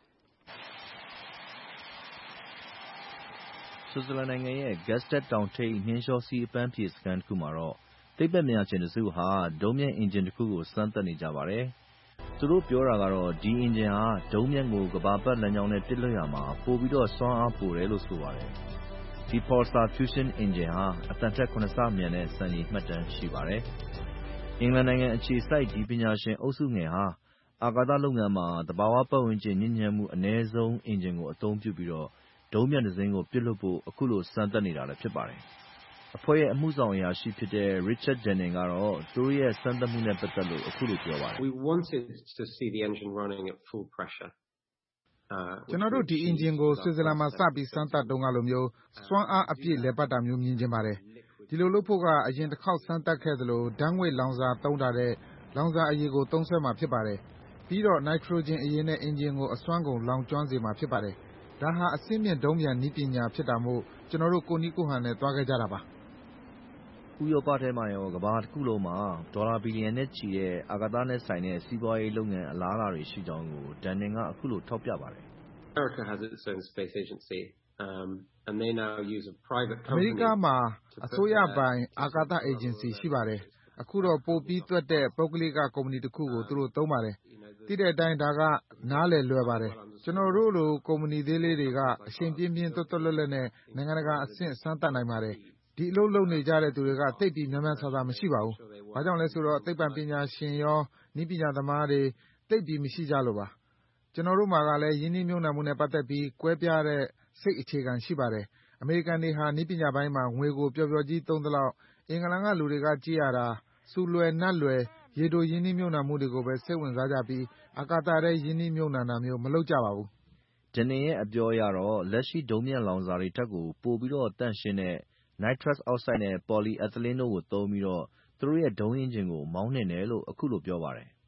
ဆွစ်ဇာလန်နိုင်ငံရဲ့ Gstaad တောင်ထိပ်နှင်းလျှောစီးအပန်းဖြေစခန်းတစ်ခုမှာတော့သိပ္ပံပညာရှင်တစုဟာဒုံးပျံအင်ဂျင်တစ်ခုကိုစမ်းသပ်နေကြပါတယ်။သူတို့ပြောတာကတော့ဒီအင်ဂျင်ဟာဒုံးပျံကိုကမ္ဘာပတ်လမ်းကြောင်းနဲ့ပစ်လွှတ်ရာမှာပိုပြီးတော့စွမ်းအားပိုတယ်လို့ဆိုပါတယ်။ဒီ Pulsar Fusion အင်ဂျင်ဟာအသံထက်၇ဆမြန်တဲ့စံချိန်မှတ်တမ်းရှိပါတယ်။အင်္ဂလန်နိုင်ငံအခြေစိုက်ဒီပညာရှင်အုပ်စုငယ်ဟာအာကာသလုပ်ငန်းမှာသဘာဝပတ်ဝန်းကျင်ညစ်ညမ်းမှုအနည်းဆုံးအင်ဂျင်ကိုအသုံးပြုပြီးတော့ဒုံးပျံတစ်စင်းကိုပစ်လွှတ်ဖို့အခုလိုစမ်းသပ်နေတာလည်းဖြစ်ပါတယ်။အဖွဲ့ရဲ့အမှုဆောင်အရာရှိဖြစ်တဲ့ Richard Denning ကတော့သူတို့ရဲ့စမ်းသပ်မှုနဲ့ပတ်သက်လို့အခုလိုပြောပါတယ်။ We wanted to see the engine running at full pressure. ကျွန်တော်တို့ဒီအင်ဂျင်ကိုဆွစ်ဇာလန်မှာစပြီးစမ်းသပ်တုန်းကလိုမျိုးစွမ်းအားအပြည့်လည်ပတ်တာမျိုးမြင်ချင်ပါတယ်။ဒီလိုလုပ်ဖို့ကအရင်တစ်ခေါက်စမ်းသပ်ခဲ့သလိုဓာတ်ငွေ့လောင်စာသုံးထားတဲ့လောင်စာအရည်ကိုသုံးစွဲမှာဖြစ်ပါတယ်။ပြီးတော့နိုက်ထရိုဂျင်အရည်နဲ့အင်ဂျင်ကိုအစွမ်းကုန်လောင်ကျွမ်းစေမှာဖြစ်ပါတယ်။ဒါဟာအဆင့်မြင့်ဒုံးပျံနည်းပညာဖြစ်တာမို့ကျွန်တော်တို့ကိုယ့်နည်းကိုယ့်ဟန်နဲ့သွားခဲ့ကြတာပါ။ဥရောပထဲမှာရောကမ္ဘာတစ်ခုလုံးမှာဒေါ်လာဘီလီယံနဲ့ချီတဲ့အာကာသနဲ့ဆိုင်တဲ့စီးပွားရေးလုပ်ငန်းအလားအလာတွေရှိကြောင်းကို Denning ကအခုလိုထောက်ပြပါတယ်။ America has its own space agency um and they now use a private company အမေရိကမှာအစိုးရပိုင်အာကာသအေဂျင်စီရှိပါတယ်။အခုတော့ပိုပြီးသွက်တဲ့ပုဂ္ဂလိကကုမ္ပဏီတစ်ခုကိုသူတို့သုံးပါတယ်။သိတဲ့အတိုင်းဒါကနားလည်လွယ်ပါတယ်။ကျွန်တော်တို့လိုကုမ္ပဏီသေးလေးတွေကအရှိန်ပြင်းပြင်းသွက်သွက်လက်လက်နဲ့နိုင်ငံတကာအဆင့်စမ်းသပ်နိုင်ပါတယ်။ဒီအလုပ်လုပ်နေကြတဲ့သူတွေကသိပ်ပြီးများများဆဆမရှိပါဘူး။ဘာကြောင့်လဲဆိုတော့သိပ္ပံပညာရှင်ရောနည်းပညာသမားတွေသိပ်ပြီးမရှိကြလို့ပါ။ကျွန်တော်တို့မှာကလည်းရင်းနှီးမြှုပ်နှံမှုနဲ့ပတ်သက်ပြီးကွဲပြားတဲ့စိတ်အခြေခံရှိပါတယ်။အမေရိကန်တွေဟာနည်းပညာပိုင်းမှာငွေကိုပျော်ပျော်ကြီးသုံးသလောက်အင်္ဂလန်ကလူတွေကကြည့်ရတာဆူလွယ်နတ်လွယ်ရေတိုရင်းနှီးမြှုပ်နှံမှုတွေကိုပဲစိတ်ဝင်စားကြပြီးအာကာသထဲရင်းနှီးမြှုပ်နှံတာမျိုးမလုပ်ကြပါဘူး။ Denning ရဲ့အပြောအရတော့လက်ရှိဒုံးပျံလောင်စာတွေထက်ကိုပိုပြီးတော့သန့်ရှင်းတဲ့ nitrous oxide နဲ့ polyethylene တို့ကိုသုံးပြီးတော့သူတို့ရဲ့ဒုံးအင်ဂျင်ကိုမောင်းနှင်တယ်လို့အခုလိုပြောပါတယ်။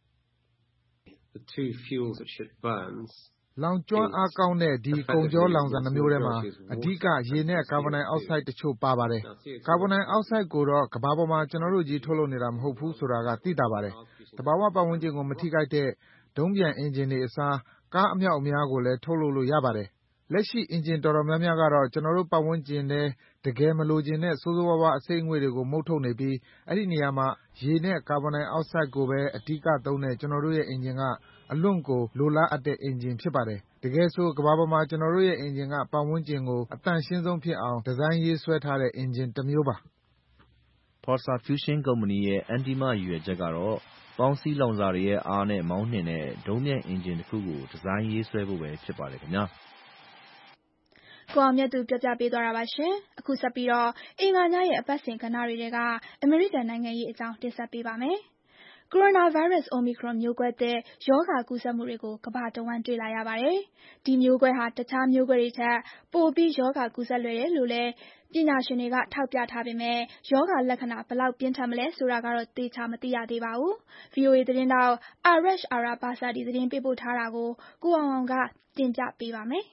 The two fuels which it burns လောင်ကျွမ်းအားကောင်းတဲ့ဒီကုန်ကြောလောင်စာနှမျိုးထဲမှာအဓိကရေနဲ့ကာဗွန်ဒိုင်အောက်ဆိုဒ်တချို့ပါပါတယ်။ကာဗွန်ဒိုင်အောက်ဆိုဒ်ကိုတော့ကမ္ဘာပေါ်မှာကျွန်တော်တို့ကြီးထုတ်လုပ်နေတာမဟုတ်ဘူးဆိုတာကသိသာပါတယ်။သဘာဝပတ်ဝန်းကျင်ကိုမထိခိုက်တဲ့ဒုံးပျံအင်ဂျင်တွေအစားကားအမြောက်အများကိုလည်းထုတ်လုပ်လို့ရပါတယ်။လက်ရှိအင်ဂျင်တော်တော်များများကတော့ကျွန်တော်တို့ပတ်ဝန်းကျင်ထဲတကယ်မလိုချင်တဲ့ဆိုးဆိုးဝါးဝါးအဆိပ်အငွေ့တွေကိုမှုတ်ထုတ်နေပြီးအဲဒီနေရာမှာရေနဲ့ကာဗွန်ဒိုင်အောက်ဆိုဒ်ကိုပဲအဓိကသုံးတဲ့ကျွန်တော်တို့ရဲ့အင်ဂျင်ကအလွန့်ကိုလိုလားအပ်တဲ့အင်ဂျင်ဖြစ်ပါတယ်။တကယ်ဆိုကမ္ဘာပေါ်မှာကျွန်တော်တို့ရဲ့အင်ဂျင်ကပတ်ဝန်းကျင်ကိုအသန့်ရှင်းဆုံးဖြစ်အောင်ဒီဇိုင်းရေးဆွဲထားတဲ့အင်ဂျင်တစ်မျိုးပါ။ Pulsar Fusion ကုမ္ပဏီရဲ့အန္တိမရည်ရွယ်ချက်ကတော့ပေါင်းစည်းလောင်စာတွေရဲ့အားနဲ့မောင်းနှင်တဲ့ဒုံးပျံအင်ဂျင်တစ်ခုကိုဒီဇိုင်းရေးဆွဲဖို့ပဲဖြစ်ပါတယ်ခင်ဗျာ။ကိုအောင်မြတ်သူပြောပြပေးသွားတာပါရှင်။အခုဆက်ပြီးတော့အင်္ဂါညရဲ့အပတ်စဉ်ကဏ္ဍတွေထဲကအမေရိကန်နိုင်ငံရေးအကြောင်းတင်ဆက်ပေးပါမယ်။ ကိုရိုနာဗိုင်းရပ်စ် Omicron မျိုးကွဲသစ်ရောဂါကူးစက်မှုတွေကိုကမ္ဘာတဝန်းတွေ့လာရပါတယ်။ဒီမျိုးကွဲဟာတခြားမျိုးကွဲတွေထက်ပိုပြီးရောဂါကူးစက်လွယ်တယ်လို့လည်းပညာရှင်တွေကထောက်ပြထားပေမဲ့ရောဂါလက္ခဏာဘယ်လောက်ပြင်းထန်မလဲဆိုတာကတော့သေချာမသိရသေးပါဘူး။ ဗွီအိုအေသတင်းတောက် Arash Arabasadi သတင်းပေးပို့ထားတာကိုကိုအောင်အောင်ကတင်ပြပေးပါမယ်။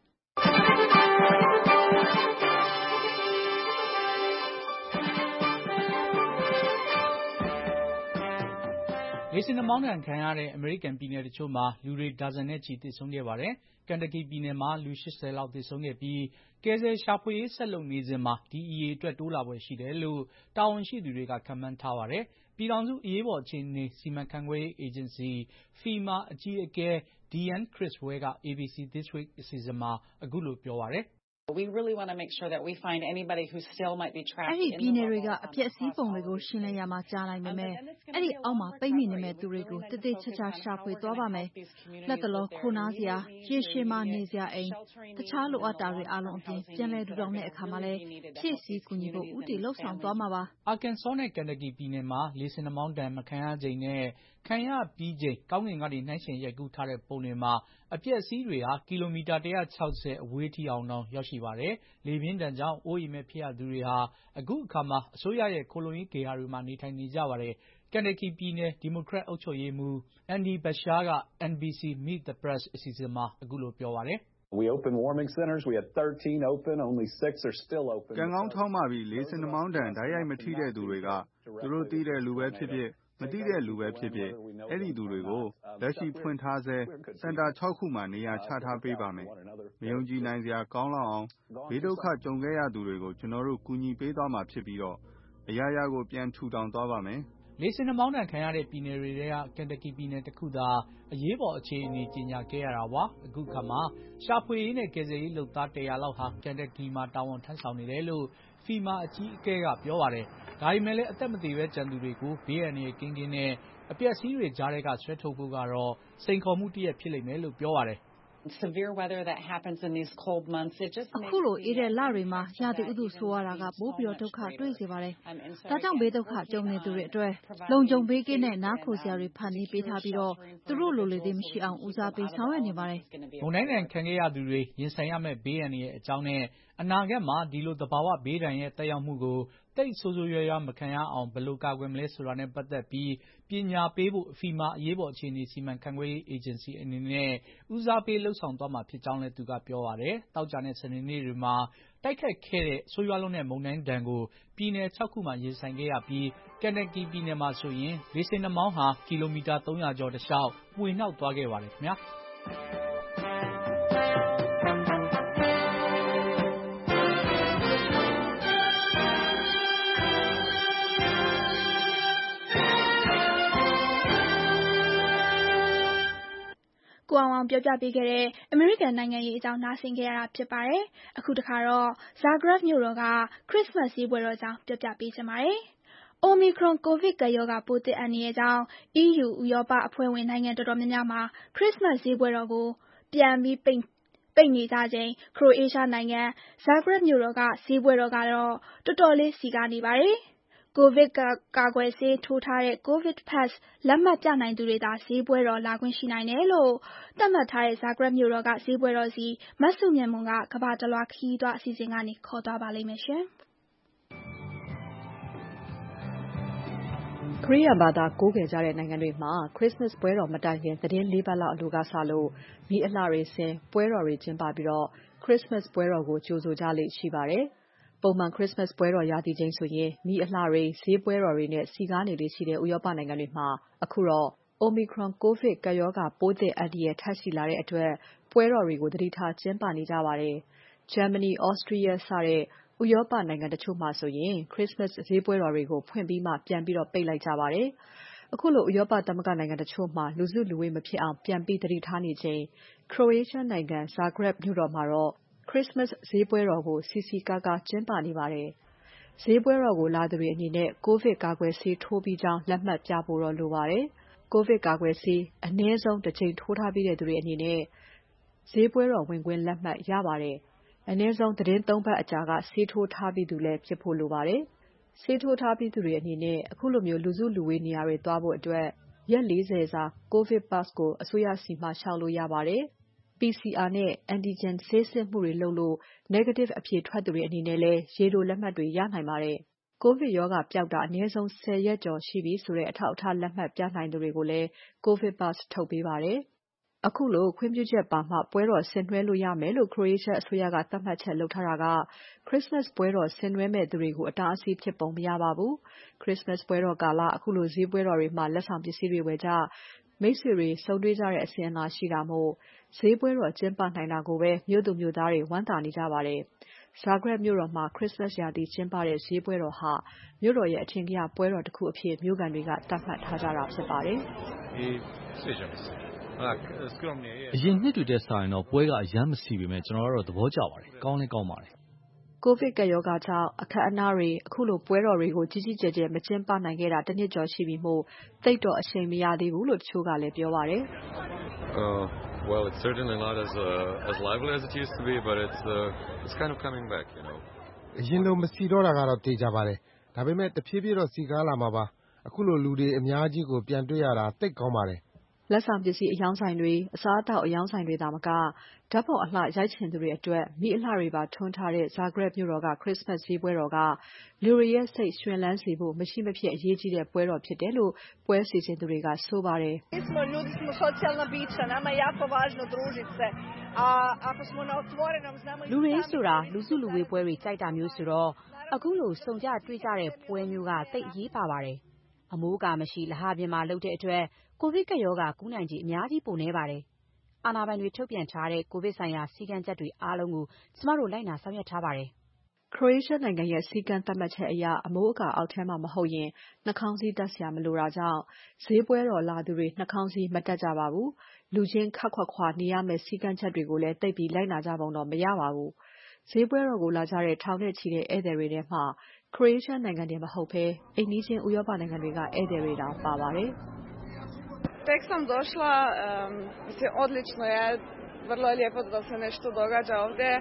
လေဆင်နှာမောင်းဒဏ်ခံရတဲ့အမေရိကန်ပြည်နယ်တချို့မှာလူတွေဒါဇင်နဲ့ချီသေဆုံးခဲ့ပါတယ်။ ကန်တကီပြည်နယ်မှာလူ၈၀လောက်သေဆုံးခဲ့ပြီးကယ်ဆယ်ရှာဖွေရေးဆက်လုပ်နေစဉ်မှာဒီအရေအတွက်တိုးလာဖွယ်ရှိတယ်လို့တာဝန်ရှိသူတွေကခန့်မှန်းထားပါတယ်။ပြည်ထောင်စုအရေးပေါ်အခြေအနေစီမံခန့်ခွဲရေးအေဂျင်စီ FEMA အကြီးအကဲ Dianne Criswell က A B C This Week အစီအစဉ်မှာအခုလိုပြောပါတယ်။ We really want to make sure that we find anybody who still might be trapped အဲ့ဒီပြည်နယ်တွေကအပြက်စီးပုံတွေကိုရှင်းလင်းရမှာကြားနိုင်ပေမဲ့အဲ့ဒီအောက်မှာပိတ်မိနေမဲ့သူတွေကိုတည်တည်ချာချာရှာဖွေသွားပါမယ်။လက်တလောခိုနားစရာရေရှည်မှနေစရာအိမ်တခြားလိုအပ်တာတွေအားလုံးအပြင်ပြန်လည်ထူထောင်တဲ့အခါမှာလည်းဖြည့်ဆည်းကူညီဖို့ဦးတည်လှုပ်ဆောင်သွားမှာပါ။ Arkansas နဲ့ Kentucky ပြည်နယ်မှာလေဆင်နှာမောင်းဒဏ်မခံရချိန်နဲ့ခံရပြီးချိန်ကောင်းကင်ကနေနှိုင်းယှဉ်ရိုက်ကူးထားတဲ့ပုံတွေမှာအပျက်အစီးတွေဟာကီလိုမီတာ၁၆၀အဝေးထိအောင်တောင်ရောက်ရှိပါတယ်။လေပြင်းဒဏ်ကြောင့်အိုးအိမ်မဲ့ဖြစ်ရသူတွေဟာအခုအခါမှာအစိုးရရဲ့ခိုလှုံရေးဂေဟာတွေမှာနေထိုင်နေကြပါတယ်။ Kentucky ပြည်နယ်ဒီမိုကရက်အုပ်ချုပ်ရေးမှူး Andy Beshear က N B C Meet the Press အစီအစဉ်မှာအခုလိုပြောပါတယ်။ We opened warming centers. We had thirteen open. Only six are still open. ကံကောင်းထောက်မှပြီးလေဆင်နှာမောင်းဒဏ်ဓာတ်ရိုက်မထိတဲ့သူတွေကသူတို့သိတဲ့လူပဲဖြစ်ဖြစ်မသိတဲ့လူပဲဖြစ်ဖြစ်အဲ့ဒီသူတွေကိုလက်ရှိဖွင့်ထားဆဲစင်တာ၆ခုမှာနေရာချထားပေးပါမယ်။မယုံကြည်နိုင်စရာကောင်းလောက်အောင်ဘေးဒုက္ခကြုံခဲ့ရသူတွေကိုကျွန်တော်တို့ကူညီပေးသွားမှာဖြစ်ပြီးတော့အရာရာကိုပြန်ထူထောင်သွားပါမယ်။လေဆင်နှာမောင်းဒဏ်ခံရတဲ့ပြည်နယ်တွေထဲက Kentucky ပြည်နယ်တခုသာအရေးပေါ်အခြေအနေကြေညာခဲ့ရတာပါ။အခုခါမှာရှာဖွေရေးနဲ့ကယ်ဆယ်ရေးလုပ်သား၁၀၀လောက်ဟာ Kentucky မှာတာဝန်ထမ်းဆောင်နေတယ်လို့ FEMA အကြီးအကဲကပြောပါတယ်။ဒါပေမဲ့လည်းအသက်မသေပဲကြံသူတွေကိုဘေးအန္တရာယ်ကင်းကင်းနဲ့အပျက်အစီးတွေကြားထဲကဆွဲထုတ်ဖို့ကတော့စိန်ခေါ်မှုတစ်ရပ်ဖြစ်လိမ့်မယ်လို့ပြောပါတယ်။ severe weather that happens in these cold months it just အခုလိုအေးတဲ့လတွေမှာရာသီဥတုဆိုးရတာကပိုပြီးဒုက္ခတွေ့စေပါတယ်။ဒါကြောင့်ဘေးဒုက္ခကြုံနေသူတွေအတွက်လုံခြုံဘေးကင်းတဲ့နားခိုစရာတွေဖန်တီးပေးထားပြီးတော့သူတို့လိုလေသေးမရှိအောင်ဦးစားပေးဆောင်ရွက်နေပါတယ်။မုန်တိုင်းဒဏ်ခံခဲ့ရသူတွေရင်ဆိုင်ရမယ့်ဘေးအန္တရာယ်အကြောင်းနဲ့အနာဂတ်မှာဒီလိုသဘာဝဘေးဒဏ်ရဲ့သက်ရောက်မှုကိုသိပ်ဆိုးဆိုးရွားရွားမခံရအောင်ဘယ်လိုကာကွယ်မလဲဆိုတာနဲ့ပတ်သက်ပြီးပညာပေးဖို့ FEMA အရေးပေါ်အခြေအနေစီမံခန့်ခွဲရေးအေဂျင်စီအနေနဲ့ဦးစားပေးလှုပ်ဆောင်သွားမှာဖြစ်ကြောင်းလည်းသူကပြောပါတယ်။သောကြာနဲ့စနေနေ့တွေမှာတိုက်ခတ်ခဲ့တဲ့ဆိုးရွားလွန်းတဲ့မုန်တိုင်းဒဏ်ကိုပြည်နယ်၆ခုမှာရင်ဆိုင်ခဲ့ရပြီး Kentucky ပြည်နယ်မှာဆိုရင်လေဆင်နှာမောင်းဟာကီလိုမီတာ၃၀၀ကျော်တလျှောက်မှွေနှောက်သွားခဲ့ပါတယ်ခင်ဗျာ။ကိုအောင်အောင်ပြောပြပေးခဲ့တဲ့အမေရိကန်နိုင်ငံရေးအကြောင်းနားဆင်ခဲ့ရတာဖြစ်ပါတယ်။အခုတခါတော့ Zagreb မြို့တော်ကခရစ်စမတ်ဈေးပွဲတော်အကြောင်းပြောပြပေးချင်ပါတယ်။ Omicron ကိုဗစ်ကပ်ရောဂါပိုးသစ်အန္တရာယ်ကြောင့် E U ဥရောပအဖွဲ့ဝင်နိုင်ငံတော်တော်များများမှာခရစ်စမတ်ဈေးပွဲတော်ကိုပြန်ပြီးပိတ်ပိတ်နေကြချိန်ခရိုအေးရှားနိုင်ငံ Zagreb မြို့တော်ကဈေးပွဲတော်ကတော့တော်တော်လေးစည်ကားနေပါတယ်။ ကိုဗစ်ကာကွယ်ဆေးထိုးထားတဲ့ Covid Pass လက်မှတ်ပြနိုင်သူတွေသာဈေးပွဲတော်လာခွင့်ရှိနိုင်တယ်လို့သတ်မှတ်ထားတဲ့ Zagreb မြို့တော်ကဈေးပွဲတော်ဆီမစုမြတ်မွန်ကကမ္ဘာတလွှာခရီးသွားအစီအစဉ်ကနေခေါ်သွားပါလိမ့်မယ်ရှင်။ခရစ်ယာန်ဘာသာကိုးကွယ်ကြတဲ့နိုင်ငံတွေမှာခရစ်စမတ်ပွဲတော်မတိုင်ခင်သီတင်းလေးပတ်လောက်အလိုကစလို့မီးအလှတွေဆင်ပွဲတော်တွေကျင်းပပြီးခရစ်စမတ်ပွဲတော်ကိုကြိုဆိုကြလေ့ရှိပါတယ်။ပုံမှန်ခရစ်စမတ်ပွဲတော်ရာသီချိန်ဆိုရင်မီးအလှတွေဈေးပွဲတော်တွေနဲ့စည်ကားနေလေ့ရှိတဲ့ဥရောပနိုင်ငံတွေမှာအခုတော့ Omicron ကိုဗစ်ကပ်ရောဂါပိုးသစ်အန္တရာယ်ထပ်ရှိလာတဲ့အတွက်ပွဲတော်တွေကိုသတိထားကျင်းပနေကြပါတယ်။ Germany, Austria စတဲ့ဥရောပနိုင်ငံတချို့မှာဆိုရင်ခရစ်စမတ်ဈေးပွဲတော်တွေကိုဖွင့်ပြီးမှပြန်ပြီးပိတ်လိုက်ကြပါတယ်။အခုလိုဥရောပသမဂ္ဂနိုင်ငံတချို့မှာလူစုလူဝေးမဖြစ်အောင်ပြန်ပြီးသတိထားနေချိန် Croatia နိုင်ငံ Zagreb မြို့တော်မှာတော့ခရစ်စမတ်ဈေးပွဲတော်ကိုစည်စည်ကားကားကျင်းပနေပါတယ်။ဈေးပွဲတော်ကိုလာသူတွေအနေနဲ့ကိုဗစ်ကာကွယ်ဆေးထိုးပြီးကြောင်းလက်မှတ်ပြဖို့တော့လိုပါတယ်။ကိုဗစ်ကာကွယ်ဆေးအနည်းဆုံးတစ်ကြိမ်ထိုးထားပြီးတဲ့သူတွေအနေနဲ့ဈေးပွဲတော်ဝင်ခွင့်လက်မှတ်ရပါတယ်။အနည်းဆုံးသီတင်းသုံးပတ်အကြာကဆေးထိုးထားပြီးသူလည်းဖြစ်ဖို့လိုပါတယ်။ဆေးထိုးထားပြီးသူတွေအနေနဲ့အခုလိုမျိုးလူစုလူဝေးနေရာတွေသွားဖို့အတွက်ရက်လေးဆယ်စာ Covid Pass ကိုအစိုးရဆီမှာလျှောက်လို့ရပါတယ်။ P C R နဲ့ Antigen ဆေးစစ်မှုတွေလုပ်လို့ negative အဖြေထွက်သူတွေအနေနဲ့လည်းရေတိုလက်မှတ်တွေရနိုင်ပါတယ်။ ကိုဗစ်ရောဂါပျောက်တာအနည်းဆုံး ဆယ်ရက်ကျော်ရှိပြီဆိုတဲ့အထောက်အထားလက်မှတ်ပြနိုင်သူတွေကိုလည်း COVID Pass ထုတ်ပေးပါတယ်။ အခုလိုခွင့်ပြုချက်ပါမှပွဲတော်ဆင်နွှဲလို့ရမယ်လို့ Croatia အစိုးရကသတ်မှတ်ချက်လုပ်ထားတာက Christmas ပွဲတော်ဆင်နွှဲမယ့်သူတွေကို အတားအဆီးဖြစ်ပုံမရပါဘူး။ Christmas ပွဲတော်ကာလ ခုလိုဈေးပွဲတော်တွေမှာ လက်ဆောင်ပစ္စည်းတွေဝယ်ကြ၊ မိတ်ဆွေတွေဆုံတွေ့ကြတဲ့အစဉ်အလာရှိတာမို့ ဈေးပွဲတော်ကျင်းပနိုင်တာကိုပဲ မြို့သူမြို့သားတွေဝမ်းသာနေကြပါတယ်။ Zagreb မြို့တော်မှာ Christmas ရာသီကျင်းပတဲ့ဈေးပွဲတော်ဟာ မြို့တော်ရဲ့အထင်ကရပွဲတော်တခုအဖြစ်မြို့ခံတွေကသတ်မှတ်ထားကြတာဖြစ်ပါတယ်။အရင်နှစ်တွေထက်စာရင်တော့ပွဲကအရမ်းမစည်ပေမဲ့ကျွန်တော်ကတော့သဘောကျပါတယ်။ကောင်းလည်းကောင်းပါတယ်။ကိုဗစ်ကပ်ရောဂါကြောင့်အခမ်းအနားတွေအခုလိုပွဲတော်တွေကိုကြီးကြီးကျယ်ကျယ်မကျင်းပနိုင်ခဲ့တာတနှစ်ကျော်ရှိပြီမို့သိပ်တော့အရှိန်မရသေးဘူးလို့တချို့ကလည်းပြောပါတယ်။ Well, it's certainly not as uh, as lively as it used to be, but it's uh, it's kind of coming back, you know. အရင်လိုမစီတော့တာကတော့သေချာပါတယ်။ဒါပေမဲ့တဖြည်းဖြည်းတော့စီကားလာမှာပါ။အခုလိုလူတွေအများကြီးကိုပြန်တွေ့ရတာသိပ်ကောင်းပါတယ်။လက်ဆောင်ပစ္စည်းအယောင်းဆိုင်တွေ၊အစားအသောက်အယောင်းဆိုင်တွေသာမကဓာတ်ပုံအလှရိုက်ချင်သူတွေအတွက်မီးအလှတွေပါထွန်းထားတဲ့ Zagreb မြို့တော်က Christmas ဈေးပွဲတော်ကလူတွေရဲ့စိတ်ရွှင်လန်းစေဖို့မရှိမဖြစ်အရေးကြီးတဲ့ပွဲတော်ဖြစ်တယ်လို့ပွဲစီစဉ်သူတွေကဆိုပါတယ်။လူတွေဆိုတာလူစုလူဝေးပွဲတွေကြိုက်တာမျိုးဆိုတော့အခုလိုစုံကြတွေ့ကြတဲ့ပွဲမျိုးကသိပ်အရေးပါပါတယ်။အမိုးအကာမရှိလဟာပြင်မှာလုပ်တဲ့အတွက်ကိုဗစ်ကပ်ရောဂါကူးနိုင်ခြေအများကြီးပိုနည်းပါတယ်။အာဏာပိုင်တွေထုတ်ပြန်ထားတဲ့ကိုဗစ်ဆိုင်ရာစည်းကမ်းချက်တွေအားလုံးကိုကျမတို့လိုက်နာဆောင်ရွက်ထားပါတယ်။ Croatia နိုင်ငံရဲ့စည်းကမ်းသတ်မှတ်ချက်အရအမိုးအကာအောက်ထဲမှာမဟုတ်ရင်နှာခေါင်းစည်းတပ်စရာမလိုတာကြောင့်ဈေးပွဲတော်လာသူတွေနှာခေါင်းစည်းမတပ်ကြပါဘူး။လူချင်းခပ်ခွာခွာနေရမယ့်စည်းကမ်းချက်တွေကိုလည်းသိပ်ပြီးလိုက်နာကြပုံတော့မရပါဘူး။ဈေးပွဲတော်ကိုလာကြတဲ့ထောင်နဲ့ချီတဲ့ဧည့်သည်တွေထဲမှာ Croatia နိုင်ငံတင်မဟုတ်ဘဲအိမ်နီးချင်းဥရောပနိုင်ငံတွေကဧည့်သည်တွေတောင်ပါပါတယ်။ Tek sam došla, mislim odlično je, vrlo je lijepo da se nešto događa ovdje.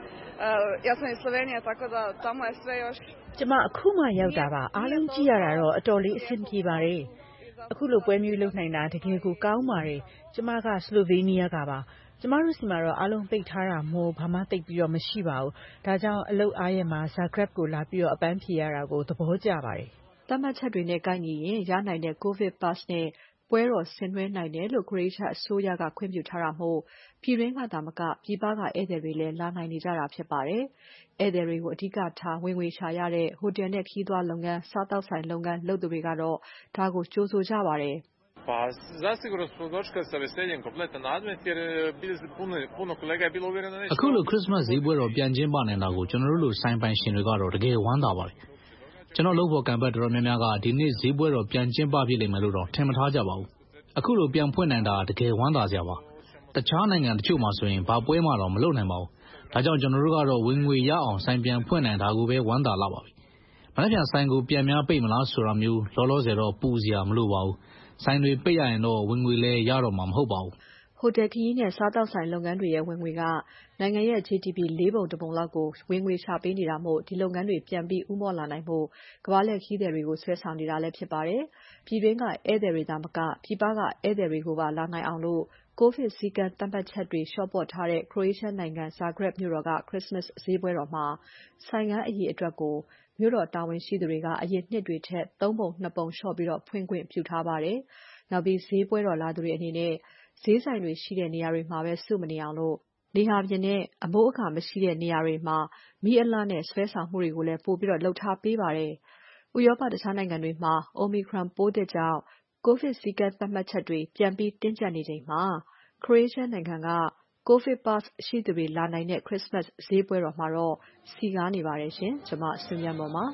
Ja sam iz Slovenije tako da tamo je sve još ကျမအခုမှရောက်တာပါအားလုံးကြည့်ရတာတော့အတော်လေးအဆင်ပြေပါတယ်။အခုလိုပွဲမျိုးလုပ်နိုင်တာတကယ်ကိုကောင်းပါတယ်။ကျမက Slovenia ကပါ။ကျမတို့ဆီမှာတော့အားလုံးပိတ်ထားတာမို့ဘာမှသိပ်ပြီးတော့မရှိပါဘူး။ဒါကြောင့်အလုပ်အားရက်မှာ Zagreb ကိုလာပြီးတော့အပန်းဖြေရတာကိုသဘောကျပါတယ်။သတ်မှတ်ချက်တွေနဲ့ကိုက်ညီရင်ရနိုင်တဲ့ COVID Pass နဲ့ပွဲတော်ဆင်နွှဲနိုင်တယ်လို့ Croatia အစိုးရကခွင့်ပြုထားတာမို့ပြည်တွင်းကသာမကပြည်ပကဧည့်သည်တွေလည်းလာနိုင်နေကြတာဖြစ်ပါတယ်။ဧည့်သည်တွေကိုအဓိကထားဝင်ငွေရှာရတဲ့ဟိုတယ်နဲ့ခရီးသွားလုပ်ငန်း၊စားသောက်ဆိုင်လုပ်ငန်းလုပ်သူတွေကတော့ဒါကိုကြိုဆိုကြပါတယ်။ Pa zasigurno smo dočekali sa veseljem kompletan advent jer puno puno kolega je bilo uvjereno da neće အခုလို Christmas ဈေးပွဲတော်ပြန်ကျင်းပနိုင်တာကိုကျွန်တော်တို့လိုဆိုင်ပိုင်ရှင်တွေကတော့တကယ်ဝမ်းသာပါတယ်။ကျွန်တော်လုပ်ဖို့ကံပတ်တော်တော်များများကဒီနေ့ဈေးပွဲတော်ပြန်ကျင်းပဖြစ်လိမ့်မယ်လို့တော့ထင်မထားကြပါဘူး။အခုလိုပြန်ဖွင့်နိုင်တာတကယ်ဝမ်းသာစရာပါ။တခြားနိုင်ငံတချို့မှာဆိုရင်ဘာပွဲမှတော့မလုပ်နိုင်ပါဘူး။ဒါကြောင့်ကျွန်တော်တို့ကတော့ဝင်ငွေရအောင်ဆိုင်ပြန်ဖွင့်နိုင်တာကိုပဲဝမ်းသာလာပါပြီ။မနေ့ပြန်ဆိုင်ကိုပြန်များပိတ်မလားဆိုတာမျိုးလောလောဆယ်တော့ပူစရာမလိုပါဘူး။ဆိုင်တွေပိတ်ရရင်တော့ဝင်ငွေလည်းရတော့မှာမဟုတ်ပါဘူး။ဟိုတယ်ခရီးနဲ့စားသောက်ဆိုင်လုပ်ငန်းတွေရဲ့ဝင်ငွေကနိုင်ငံရဲ့ G D P လေးပုံတစ်ပုံလောက်ကိုဝင်ငွေရှာပေးနေတာမို့ဒီလုပ်ငန်းတွေပြန်ပြီးဦးမော့လာနိုင်ဖို့ကမ္ဘာလှည့်ခရီးသည်တွေကိုဆွဲဆောင်နေတာလည်းဖြစ်ပါတယ်။ပြည်တွင်းကဧည့်သည်တွေသာမကပြည်ပကဧည့်သည်တွေကိုပါလာနိုင်အောင်လို့ကိုဗစ်စည်းကမ်းသတ်မှတ်ချက်တွေလျှော့ပေါ့ထားတဲ့ Croatia နိုင်ငံ Zagreb မြို့တော်က Christmas ဈေးပွဲတော်မှာဆိုင်ငန်းအရေအတွက်ကိုမြို့တော်တာဝန်ရှိသူတွေကအရင်နှစ်တွေထက်သုံးပုံနှစ်ပုံလျှော့ပြီးဖွင့်ခွင့်ပြုထားပါတယ်။နောက်ပြီးဈေးပွဲတော်လာသူတွေအနေနဲ့ဈေးဆိုင်တွေရှိတဲ့နေရာတွေမှာပဲစုမနေအောင်လို့လေဟာပြင်နဲ့အမိုးအကာမရှိတဲ့နေရာတွေမှာမီးအလှနဲ့ဆွဲဆောင်မှုတွေကိုလည်းပိုပြီးလုပ်ထားပေးပါတယ်။ဥရောပတခြားနိုင်ငံတွေမှာ Omicron ပိုးသစ်ကြောင့်ကိုဗစ်စည်းကမ်းသတ်မှတ်ချက်တွေပြန်ပြီးတင်းကျပ်နေချိန်မှာ Croatia နိုင်ငံက COVID Pass ရှိသူတွေလာနိုင်တဲ့ Christmas ဈေးပွဲတော်မှာတော့စည်ကားနေပါတယ်ရှင်။ကျွန်မဆွေမြတ်မွန်ပါ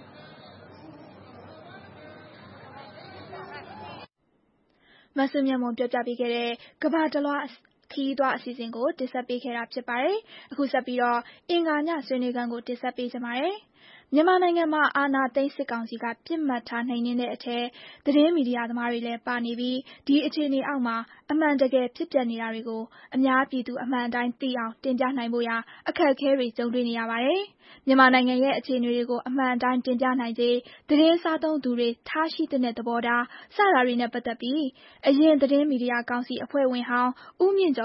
မဆုမြတ်မွန်ပြောပြပေးခဲ့တဲ့ကမ္ဘာတလွှားခရီးသွားအစီအစဉ်ကိုတင်ဆက်ပေးခဲ့တာဖြစ်ပါတယ်။အခုဆက်ပြီးတော့အင်္ဂါညဆွေးနွေးခန်းကိုတင်ဆက်ပေးကြပါမယ်။မြန်မာနိုင်ငံမှာအာဏာသိမ်းစစ်ကောင်စီကပြစ်မှတ်ထားနှိမ်နင်းတဲ့အထက်သတင်းမီဒီယာသမားတွေလည်းပါနေပြီးဒီအခြေအနေအောက်မှာအမှန်တကယ်ဖြစ်ပျက်နေတာတွေကိုအများပြည်သူအမှန်တိုင်းသိအောင်တင်ပြနိုင်ဖို့ရာအခက်အခဲတွေကြုံတွေ့နေရပါတယ်။မြန်မာနိုင်ငံရဲ့အခြေအနေတွေကိုအမှန်တိုင်းတင်ပြနိုင်စေသတင်းစားသုံးသူတွေထားရှိတဲ့သဘောထားစတာတွေနဲ့ပတ်သက်ပြီးအရင်သတင်းမီဒီယာကောင်စီအဖွဲ့ဝင်ဟောင်းဦးမြင့်ကျော်ကို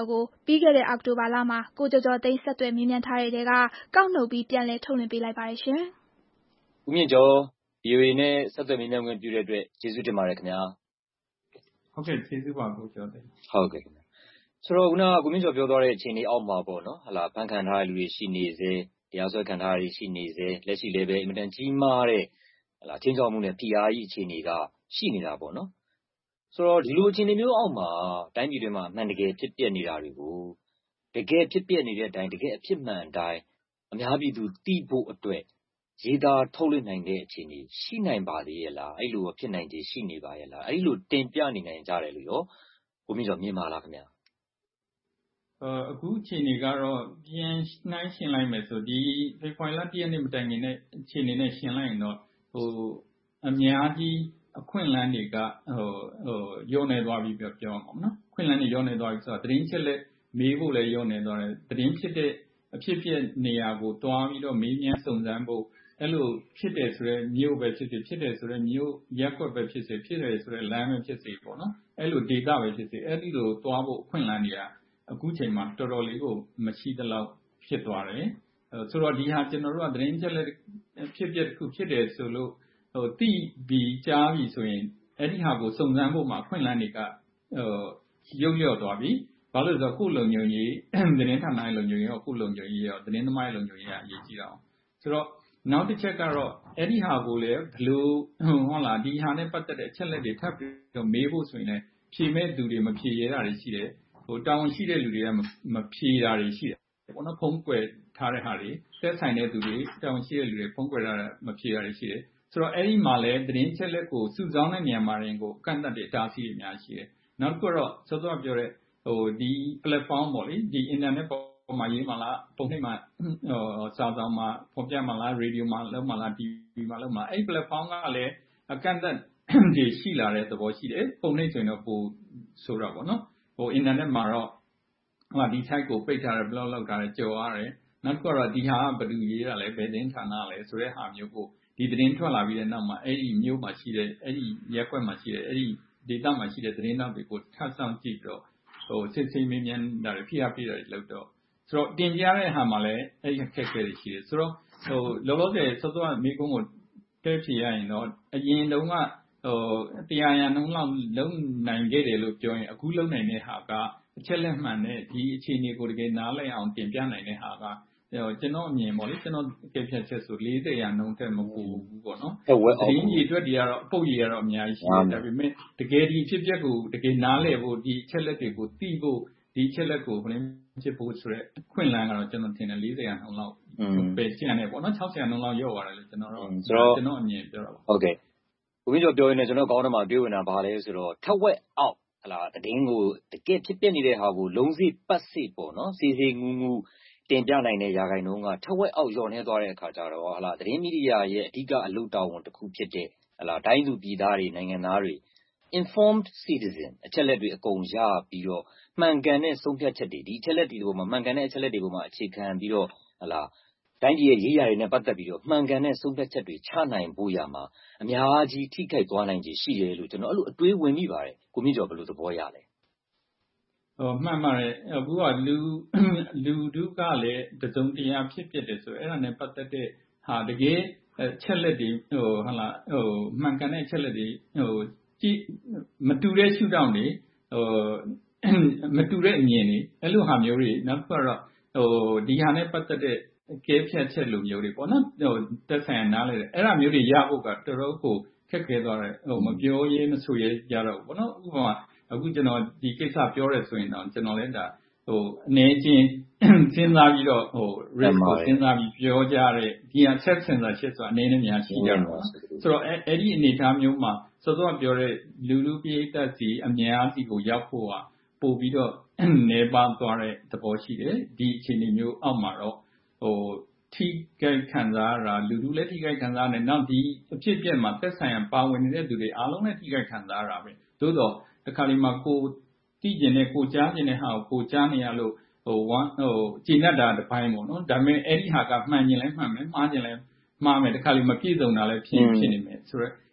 ပြီးခဲ့တဲ့အောက်တိုဘာလမှာကိုကျော်ကျော်သိန်းဆက်သွယ်မေးမြန်းထားတဲ့ထဲကကောက်နှုတ်ပြီးပြန်လည်ထုတ်လွှင့်ပေးလိုက်ပါတယ်ရှင်။ဦးမြင့်ကျော် ဗွီအိုအေနဲ့ဆက်သွယ်မေးမြန်းခွင့်ပြုတဲ့အတွက်ကျေးဇူးတင်ပါတယ်ခင်ဗျာ။ဟုတ်ကဲ့ကျေးဇူးပါကိုကျော်သိန်း။ဟုတ်ကဲ့ခင်ဗျာ။ဆိုတော့ခုနကကိုမြင့်ကျော်ပြောသွားတဲ့အခြေအနေအောက်မှာပေါ့နော်ဟလာဖန်ခံထားတဲ့လူတွေရှိနေစေတရားစွဲခံထားရရှိနေစေလက်ရှိလည်းပဲအင်မတန်ကြီးမားတဲ့ဟလာချင်းချောက်မှုနဲ့ P R ကြီးအခြေအနေကရှိနေတာပေါ့နော်ဆိုတော့ဒီလိုအခြေအနေမျိုးအောက်မှာတိုင်းပြည်တွေမှာအမှန်တကယ်ဖြစ်ပျက်နေတာတွေကိုတကယ်ဖြစ်ပျက်နေတဲ့အတိုင်းတကယ်အဖြစ်မှန်အတိုင်းအများပြည်သူသိဖို့အတွက်ရေးသားထုတ်လွှင့်နိုင်တဲ့အခြေအနေရှိနိုင်ပါသေးရဲ့လားအဲ့လိုဖြစ်နိုင်ခြေရှိနေပါရဲ့လားအဲ့လိုတင်ပြနေနိုင်ကြတယ်လို့ရောကိုမြင့်ကျော်မြင်ပါလားခင်ဗျာအခုအခြေအနေကတော့ပြန်နှိုင်းရှင်းလိုက်မယ်ဆိုဒီဖေဖော်ဝါရီလတရက်နေ့မတိုင်ခင်နဲ့အခြေအနေနဲ့ရှင်းလိုက်ရင်တော့ဟိုအများကြီးအခွင့်အလမ်းတွေကဟိုဟိုရုံနေသွားပြီပြောပြောအောင်နော်ခွင့်လန်းတွေရုံနေသွားပြီဆိုတော့သတင်းချက်လက်မေးဖို့လည်းရုံနေသွားတယ်သတင်းဖြစ်တဲ့အဖြစ်ဖြစ်နေရာကိုတွားပြီးတော့မေးမြန်းစုံစမ်းဖို့အဲ့လိုဖြစ်တယ်ဆိုတော့မြို့ပဲဖြစ်ဖြစ်ဖြစ်တယ်ဆိုတော့မြို့ရက်ွက်ပဲဖြစ်စေဖြစ်တယ်ဆိုတော့လမ်းပဲဖြစ်စေပေါ့နော်အဲ့လို data ပဲဖြစ်စေအဲ့ဒီလိုတွားဖို့အခွင့်အလမ်းတွေကအခုချိန်မှာတော်တော်လေးကိုမရှိသလောက်ဖြစ်သွားတယ်ဆိုတော့ဒီဟာကျွန်တော်တို့ကသတင်းချက်လက်ဖြစ်ဖြစ်တစ်ခုဖြစ်တယ်ဆိုလို့ဟိုတိပြီးကြားပြီးဆိုရင်အဲ့ဒီဟာကိုစုံစမ်းဖို့မှာအခွင့်အလမ်းတွေကဟိုရုပ်လျော့သွားပြီဘာလို့လဲဆိုတော့ခုလုံညုံကြီးသတင်းဌာနရဲ့လုံညုံကြီးရောခုလုံညုံကြီးရောသတင်းသမားရဲ့လုံညုံကြီးကအရေးကြီးတာဆိုတော့နောက်တစ်ချက်ကတော့အဲ့ဒီဟာကိုလည်းဘလို့ဟုတ်လားဒီဟာနဲ့ပတ်သက်တဲ့အချက်လက်တွေထပ်ပြီးတော့မေးဖို့ဆိုရင်လည်းဖြေမဲ့သူတွေမဖြေရတာတွေရှိတယ်ဟိုတောင်းရှိတဲ့လူတွေကမဖြေတာတွေရှိတယ်ပေါ့နော်ဖုံးကွယ်ထားတဲ့ဟာတွေသက်ဆိုင်တဲ့သူတွေတောင်းရှိတဲ့လူတွေဖုံးကွယ်ထားတာမဖြေတာတွေရှိတယ်ဆိုတော့အဲ့ဒီမှာလည်းသတင်းချက်လက်ကိုစုဆောင်းတဲ့နေရာမှာရင်ကိုကန့်သတ်တဲ့အတားအဆီးတွေအများကြီးရှိတယ်နောက်တစ်ခုတော့စောစောပြောတဲ့ဟိုဒီ platform ပေါ့လေဒီ internet ပေါ်မှာရေးမှာလားပုံနှိပ်မှာဟိုစာဆောင်မှာဖော်ပြမှာလား radio မှာလုပ်မှာလား T V မှာလုပ်မှာအဲ့ platform ကလည်းအကန့်အသတ်တွေရှိလာတဲ့သဘောရှိတယ်ပုံနှိပ်ဆိုရင်တော့ပိုဆိုတာပေါ့နော်ဟို internet မှာတော့ဟိုဒီ site ကိုပိတ်ထားတယ် block လုပ်ထားတယ်ကြော်ရတယ်နောက်တစ်ခုတော့ဒီဟာကဘယ်သူရေးတာလဲဘယ်သတင်းဌာနလဲဆိုတဲ့ဟာမျိုးကိုဒီသတင်းထွက်လာပြီးတဲ့နောက်မှာအဲ့ဒီမျိုးမှာရှိတဲ့အဲ့ဒီရက်ွက်မှာရှိတဲ့အဲ့ဒီ data မှာရှိတဲ့သတင်းတောက်တွေကိုထပ်ဆောင်ကြည့်တော့ဟိုစစ်စစ်မင်းမြန်တာတွေဖိအားပေးတာတွေလုပ်တော့ဆိုတော့တင်ပြတဲ့ဟာမှာလည်းအဲ့ဒီခက်ခဲတွေရှိတယ်ဆိုတော့ဟိုလောလောဆယ်စောစောမိကုန်းကိုတဲဖြေရရင်တော့အရင်တုန်းကဟိုတရားရနှုံးလောက်လုံနိုင်ခဲ့တယ်လို့ပြောရင်အခုလုံနိုင်တဲ့ဟာကအချက်လက်မှန်နဲ့ဒီအခြေအနေကိုတကယ်နားလည်အောင်တင်ပြနိုင်တဲ့ဟာကကျွန်တော်အမြင်ပေါ့လေကျွန်တော်ကြည့်ဖြတ်ချက်ဆို၄၀ရာနှုန်းထက်မပိုဘူးပေါ့နော်ဒီကြီးအတွက်တွေကတော့အပုတ်ကြီးကတော့အများကြီးရှိတယ်ဒါပေမဲ့တကယ်ဒီဖြစ်ပျက်ကိုတကယ်နားလည်ဖို့ဒီချက်လက်တွေကိုသိဖို့ဒီချက်လက်ကိုဘယ်လိုဖြစ်ဖို့ဆိုတော့အခွင့်အလမ်းကတော့ကျွန်တော်ထင်တယ်၄၀ရာနှုန်းလောက်ပဲကျန်တယ်ပေါ့နော်၆၀ရာနှုန်းလောက်ရော့သွားတယ်လို့ကျွန်တော်တော့ကျွန်တော်အမြင်ပြောတာပါဟုတ်ကဲ့ကိုကြီးကျော်ပြောရင်းနဲ့ကျွန်တော်ကောင်းတယ်မှာပြောနေတာဘာလဲဆိုတော့ထက်ဝက်အောက်ဟလာတင်းကိုတကယ်ဖြစ်ပျက်နေတဲ့ဟာကိုလုံးစိပတ်စိပေါ့နော်စီစီငူးငူးတင်ပြနိုင်တဲ့ရာဂိုင်နှုန်းကထက်ဝက်အောက်လျော့နေသွားတဲ့အခါကျတော့ဟလာသတင်းမီဒီယာရဲ့အဓိကအလုပ်တာဝန်တစ်ခုဖြစ်တဲ့ဟလာတိုင်းသူပြည်သားတွေနိုင်ငံသားတွေ informed citizen အချက်လက်တွေအကုန်ရပြီးတော့မှန်ကန်တဲ့ဆုံးဖြတ်ချက်တွေဒီအချက်လက်တွေပေါ်မှာမှန်ကန်တဲ့အချက်လက်တွေပေါ်မှာအခြေခံပြီးတော့ဟလာတိုင်းပြည်ရဲ့ရေးရာတွေနဲ့ပတ်သက်ပြီးတော့မှန်ကန်တဲ့ဆုံးဖြတ်ချက်တွေချနိုင်ဖို့ရမှာအများကြီးထိခိုက်သွားနိုင်ခြေရှိတယ်လို့ကျွန်တော်အဲ့လိုအတွေးဝင်မိပါတယ်ကိုမြင့်ကျော်ဘယ်လိုသဘောရလဲဟိုမှန်ပါတယ်အခုကလူလူတို့ကလည်းတစုံတရာဖြစ်ဖြစ်တယ်ဆိုအဲ့ဒါနဲ့ပတ်သက်တဲ့ဟာတကယ်ချက်လက်တွေဟိုဟုတ်လားဟိုမှန်ကန်တဲ့ချက်လက်တွေဟိုကြည့်မတူတဲ့ရှုထောင့်တွေဟိုမတူတဲ့အမြင်တွေအဲ့လိုဟာမျိုးတွေနောက်တစ်ခုကတော့ဟိုဒီဟာနဲ့ပတ်သက်တဲ့ကဲဖြတ်ချက်လိုမျိုးတွေပေါ့နော်ဟိုတက်ဆိုင်နားလေအဲ့ဒါမျိုးတွေရဖို့ကတော်တော်ကိုခက်ခဲသွားတယ်ဟိုမပြောရေးမဆိုရေးကြတော့ဘူးပေါ့နော်ဥပမာအခုကျွန်တော်ဒီကိစ္စပြောရဲဆိုရင်တော့ကျွန်တော်လည်းဒါဟိုအနေချင်းစဉ်းစားပြီးတော့ဟို risk ကိုစဉ်းစားပြီးပြောကြတဲ့ဒီ self censorship ဆိုတာအနေနဲ့များရှိကြတော့ဆိုတော့အဲ့ဒီအနေအထားမျိုးမှာစောစောပြောတဲ့လူလူပိဋကစီအများစီကိုရောက်ဖို့ကပို့ပြီးတော့နေပါသွားတဲ့သဘောရှိတယ်ဒီအခြေအနေမျိုးအောက်မှာတော့ဟိုထိခိုက်ခံစားရတာလူလူလည်းထိခိုက်ခံစားရတယ်နောက်ဒီအဖြစ်အပျက်မှာသက်ဆိုင်ရာပါဝင်နေတဲ့သူတွေအားလုံးလည်းထိခိုက်ခံစားရတာပဲသို့တော့တခါလေးမှာကိုသိကျင်တဲ့ကိုကြားကျင်တဲ့ဟာကိုကိုကြားနေရလို့ဟိုဝမ်းဟိုကျင့်တတ်တာတစ်ပိုင်းပေါ့နော်ဒါပေမဲ့အဲ့ဒီဟာကမှန်ကျင်လဲမှန်မယ်မှားကျင်လဲမှားမယ်တခါလေးမပြည့်စုံတာလည်းဖြစ်ဖြစ်နေမယ်ဆိုတော့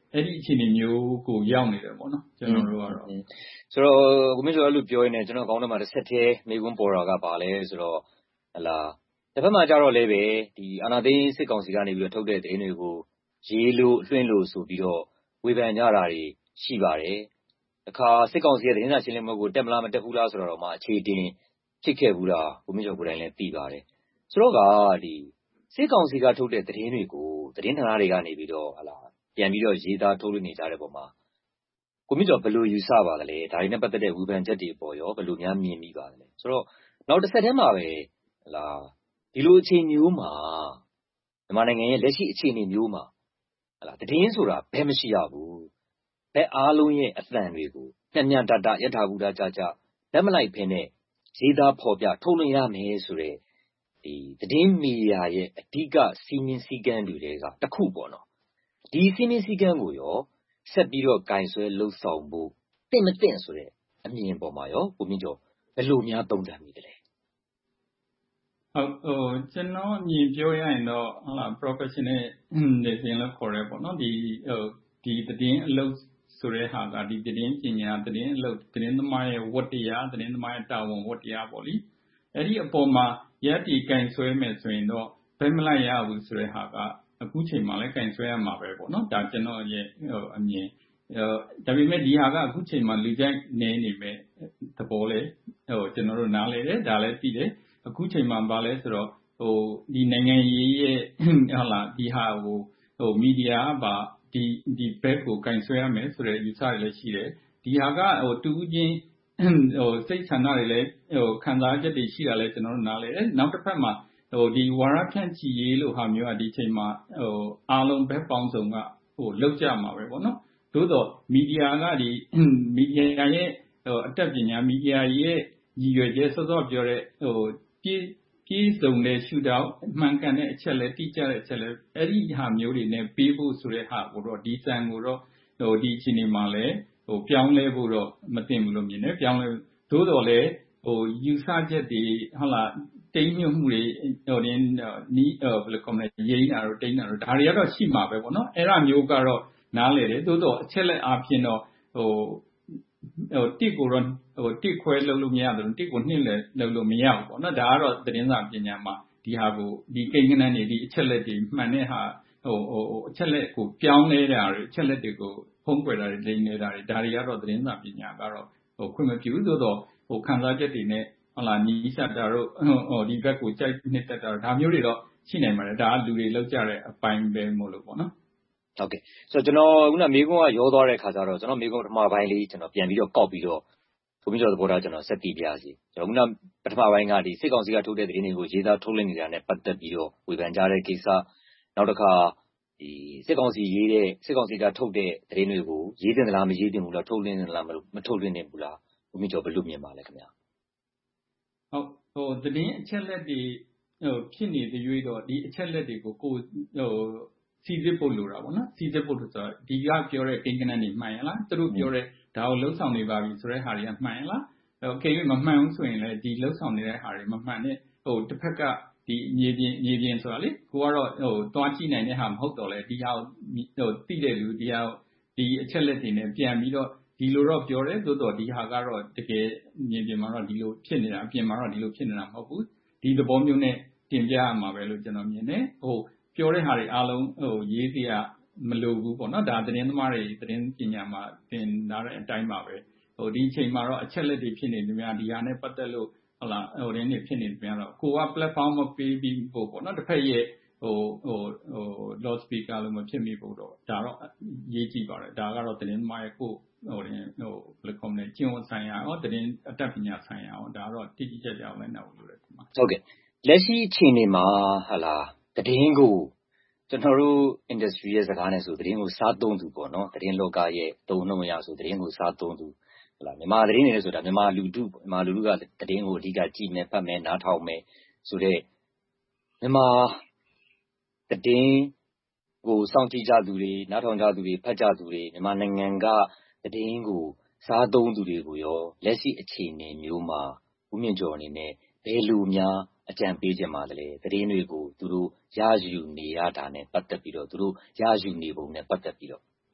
အဲ့ဒီအခြေအနေမျိုးကိုရောက်နေတယ်ပေါ့နော်ကျွန်တော်တို့ကတော့ဆိုတော့ကိုမင်းတို့အဲ့လိုပြောရင်းနဲ့ကျွန်တော်ကောင်းတဲ့မှာတစ်ဆက်တည်းမိကွန်းပေါ်တာကပါလဲဆိုတော့ဟလာတစ်ဖက်မှာကြတော့လည်းပဲဒီအာဏာသိမ်းစစ်ကောင်စီကနေပြီးတော့ထုတ်တဲ့သတင်းတွေကိုရေးလို့လွှင့်လို့ဆိုပြီးတော့ဝေဖန်ကြတာတွေရှိပါတယ်အခါစစ်ကောင်စီရဲ့သတင်းစာရှင်းလင်းပွဲကိုတက်မလားမတက်ဘူးလားဆိုတော့မှအခြေတင်ဖြစ်ခဲ့ဘူးလားကိုမင်းတို့ကိုယ်တိုင်လည်းသိပါတယ်ဆိုတော့ကဒီစစ်ကောင်စီကထုတ်တဲ့သတင်းတွေကိုသတင်းဌာနတွေကနေပြီးတော့ဟလာပြန်ပြီးတော့ရေးသားထုတ်လွှင့်နေကြတဲ့ပုံမှာကိုမင်းတို့ဘယ်လိုယူဆပါသလဲဒါတွေနဲ့ပတ်သက်တဲ့ဝေဖန်ချက်တွေပေါ်ရောဘယ်လိုများမြင်မိပါသလဲဆိုတော့နောက်တစ်ဆက်တည်းမှာပဲဟလာဒီလိုအခြေအနေမျိုးမှာမြန်မာနိုင်ငံရဲ့လက်ရှိအခြေအနေမျိုးမှာဟလာသတင်းဆိုတာဘယ်မရှိရဘူးဘယ်အားလုံးရဲ့အသံတွေကိုညံ့ညံ့တတယထာဘူတာကြကြလက်မလိုက်ဖ ೇನೆ ရေးသားဖော်ပြထုတ်လွှင့်ရမယ်ဆိုတဲ့ဒီသတင်းမီဒီယာရဲ့အဓိကစီမင်းစည်းကမ်းတွေကတစ်ခုပေါ့နော်ဒီစီမင်းစည်းကမ်းကိုရောဆက်ပြီးတော့ဂိုင်ဆွဲလှုပ်ဆောင်ဖို့တင့်မတင့်ဆိုတဲ့အမြင်ပေါ်မှာရောကိုမြင့်ကျော်ဘယ်လိုများသုံးသပ်မိသလဲဟုတ်ဟိုကျွန်တော်အမြင်ပြောရရင်တော့ဟလာ professional နေစဉ်လို့ခေါ်ရဲပေါ့နော်ဒီဟိုဒီသတင်းအလုပ်ဆိုတဲ့ဟာကဒီသတင်းပညာသတင်းအလုပ်သတင်းသမားရဲ့ဝတ္တရားသတင်းသမားရဲ့တာဝန်ဝတ္တရားပေါ့လေအဲ့ဒီအပေါ်မှာရက်တီကင်ဆွဲမယ်ဆိုရင်တော့ဘယ်မလိုက်ရဘူးဆိုတဲ့ဟာကအခုချိန်မှာလည်းကင်ဆွဲရမှာပဲပေါ့နော်ဒါကျွန်တော်ရဲ့ဟိုအမြင်ဒါပေမဲ့ဒီဟာကအခုချိန်မှာလူကြိုက်နေနေမဲ့သဘောလေဟိုကျွန်တော်တို့နားလဲတယ်ဒါလည်းသိတယ်အခုချိန်မှာဘာလဲဆိုတော့ဟိုဒီနိုင်ငံရေးရဲ့ဟလာဒီဟာဟိုဟိုမီဒီယာပါဒီဒီဘက်ကိုကင်ဆွဲရမယ်ဆိုတဲ့ယူဆတွေလည်းရှိတယ်ဒီဟာကဟိုတူးချင်းဟိုစိတ်ဆန္ဒတွေလည်းဟိုခံစားချက်တွေရှိတာလည်းကျွန်တော်တို့နားလဲတယ်နောက်တစ်ဖက်မှာဟိုဒီဝါရဖြန့်ချီရေးလို့ဟာမျိုးကဒီချိန်မှာဟိုအားလုံးဘက်ပေါင်းစုံကဟိုလောက်ကြမှာပဲပေါ့နော်သို့တော့မီဒီယာကဒီမီဒီယာရဲ့ဟိုအတက်ပညာမီဒီယာရဲ့ရည်ရွယ်ချက်စောစောပြောတဲ့ဟိုပြည့်ပြည့်စုံတဲ့ရှုထောင့်မှန်ကန်တဲ့အချက်လက်တိကျတဲ့အချက်လက်အဲ့ဒီဟာမျိုးတွေနဲ့ပေးဖို့ဆိုတဲ့ဟာကိုတော့ဒီစံကိုတော့ဟိုဒီအချိန်ဒီမှာလည်းဟိုပြောင်းလဲဖို့တော့မသိဘူးလို့မြင်တယ်ပြောင်းလဲသို့တော်လည်းဟိုယူဆချက်တွေဟုတ်လားတိမ်ညွတ်မှုတွေဟိုဒီနီးဟိုဘယ်လိုကောမလဲရိန်းတာတော့တိမ်တာတော့ဒါတွေကတော့ရှိမှာပဲပေါ့နော်အဲ့ဒါမျိုးကတော့နားလေတယ်သို့တော့အချက်လက်အားဖြင့်တော့ဟိုဟိုတစ်ကိုတော့ဟိုတစ်ခွဲလုပ်လို့မရဘူးတစ်ကိုနှစ်လည်းလုပ်လို့မရဘူးပေါ့နော်ဒါကတော့သတင်းစာပညာမှာဒီဟာကိုဒီကိန်းဂဏန်းတွေဒီအချက်လက်တွေမှန်တဲ့ဟာဟိုဟိုအချက်လက်ကိုပြောင်းလဲတာတွေအချက်လက်တွေကိုဖုံးကွယ်တာတွေလိမ့်နေတာတွေဒါတွေကတော့သတင်းစာပညာကတော့ဟိုခွင့်မပြုသို့တော့ဟိုခံစားချက်တွေနဲ့ဟုတ်လားနီးစပ်တာတို့ဟိုဒီဘက်ကိုကြိုက်နှစ်သက်တာဒါမျိုးတွေတော့ရှိနိုင်ပါတယ်ဒါကလူတွေလောက်ကြတဲ့အပိုင်းပဲမို့လို့ပေါ့နော်ဟုတ်ကဲ့ဆိုတော့ကျွန်တော်ခုနမေကွန်းကရောသွားတဲ့ခါကျတော့ကျွန်တော်မေကွန်းပထမပိုင်းလေးကျွန်တော်ပြန်ပြီးတော့ကောက်ပြီးတော့ဘုရားကျော်သဘောထားကျွန်တော်ဆက်တည်ပြစီကျွန်တော်ခုနပထမပိုင်းကဒီစစ်ကောင်စီကထုတ်တဲ့သတင်းတွေကိုရေးသားထုတ်လွှင့်နေတာနဲ့ပတ်သက်ပြီးတော့ဝေဖန်ကြတဲ့ကိစ္စနောက်တစ်ခါဒီစစ်ကောင်စီရေးတဲ့စစ်ကောင်စီကထုတ်တဲ့သတင်းတွေကိုရေးတင်သလားမရေးတင်ဘူးလားထုတ်လွှင့်တင်သလားမထုတ်လွှင့်တင်ဘူးလားဘုရားကျော်ဘယ်လိုမြင်ပါလဲခင်ဗျာဟုတ်ဟိုသတင်းအချက်လက်တွေဟိုဖြစ်နေတဲ့ရွေးတော့ဒီအချက်လက်တွေကိုကိုဟိုစီစစ်ဖို့လိုတာပေါ့နော်စီစစ်ဖို့ဆိုတော့ဒီကပြောတဲ့ကိန်းဂဏန်းတွေမှန်ရလားသူတို့ပြောတဲ့ဒါကိုလှုပ်ဆောင်နေပါပြီဆိုတဲ့ဟာတွေကမှန်ရလားโอเคမမှန်ဘူးဆိုရင်လည်းဒီလှုပ်ဆောင်နေတဲ့ဟာတွေမမှန်တဲ့ဟိုတစ်ဖက်ကဒီမြေပြင်မြေပြင်ဆိုတာလေကိုကတော့ဟိုတွားကြည့်နိုင်တဲ့ဟာမဟုတ်တော့လေဒီဟာဟိုသိတဲ့လူဒီဟာဒီအချက်လက်တွေနဲ့ပြန်ပြီးတော့ဒီလိုတော့ပြောတယ်သို့တော့ဒီဟာကတော့တကယ်မြေပြင်မှာတော့ဒီလိုဖြစ်နေတာအပြင်မှာတော့ဒီလိုဖြစ်နေတာမဟုတ်ဘူးဒီသဘောမျိုးနဲ့တင်ပြရမှာပဲလို့ကျွန်တော်မြင်တယ်ဟိုပြောတဲ့ဟာတွေအားလုံးဟိုရေးစရာမလိုဘူးပေါ့နော်ဒါသတင်းသမားတွေသတင်းပညာမှာသင်လာတဲ့အတိုင်းပါပဲဟိုဒီအချိန်မှာတော့အချက်လက်တွေဖြစ်နေတယ်များဒီဟာနဲ့ပတ်သက်လို့ဟုတ်လားဟိုရင်းနေဖြစ်နေတယ်များတော့ကိုက platform မပေးပြီးပို့ပေါ့နော်တစ်ဖက်ရဲ့ဟိုဟိုဟို loud speaker လို့မဖြစ်မိဘူးတော့ဒါတော့ရေးကြည့်ပါတယ်ဒါကတော့သတင်းသမားရဲ့ကိုဟိုရင်ဟိုဘယ်လိုကောမလဲကျင့်ဝတ်ဆိုင်ရာဟောသတင်းအတတ်ပညာဆိုင်ရာဟောဒါတော့တိတိကျကျလည်းနောက်လို့ရတယ်ဒီမှာဟုတ်ကဲ့လက်ရှိအချိန်တွေမှာဟာလားသတင်းကိုကျွန်တော်တို့ industry ရဲ့စကားနဲ့ဆိုသတင်းကိုစားသုံးသူပေါ့နော်သတင်းလောကရဲ့သုံးနှုန်းအရဆိုသတင်းကိုစားသုံးသူဟလာမြန်မာသတင်းတွေဆိုတာမြန်မာလူထုမြန်မာလူထုကသတင်းကိုအဓိကကြည့်မယ်ဖတ်မယ်နားထောင်မယ်ဆိုတော့မြန်မာသတင်းကိုစောင့်ကြည့်ကြသူတွေနားထောင်ကြသူတွေဖတ်ကြသူတွေမြန်မာနိုင်ငံကသတင်းကိုစားသုံးသူတွေကိုရောလက်ရှိအခြေအနေမျိုးမှာဦးမြင့်ကျော်အနေနဲ့ဘယ်လိုများအကြံပေးခြင်းပါလဲသတင်းတွေကိုသူတို့ရယူနေရတာနဲ့ပတ်သက်ပြီးတော့သူတို့ရယူနေပုံနဲ့ပတ်သက်ပြီးတော့ဟ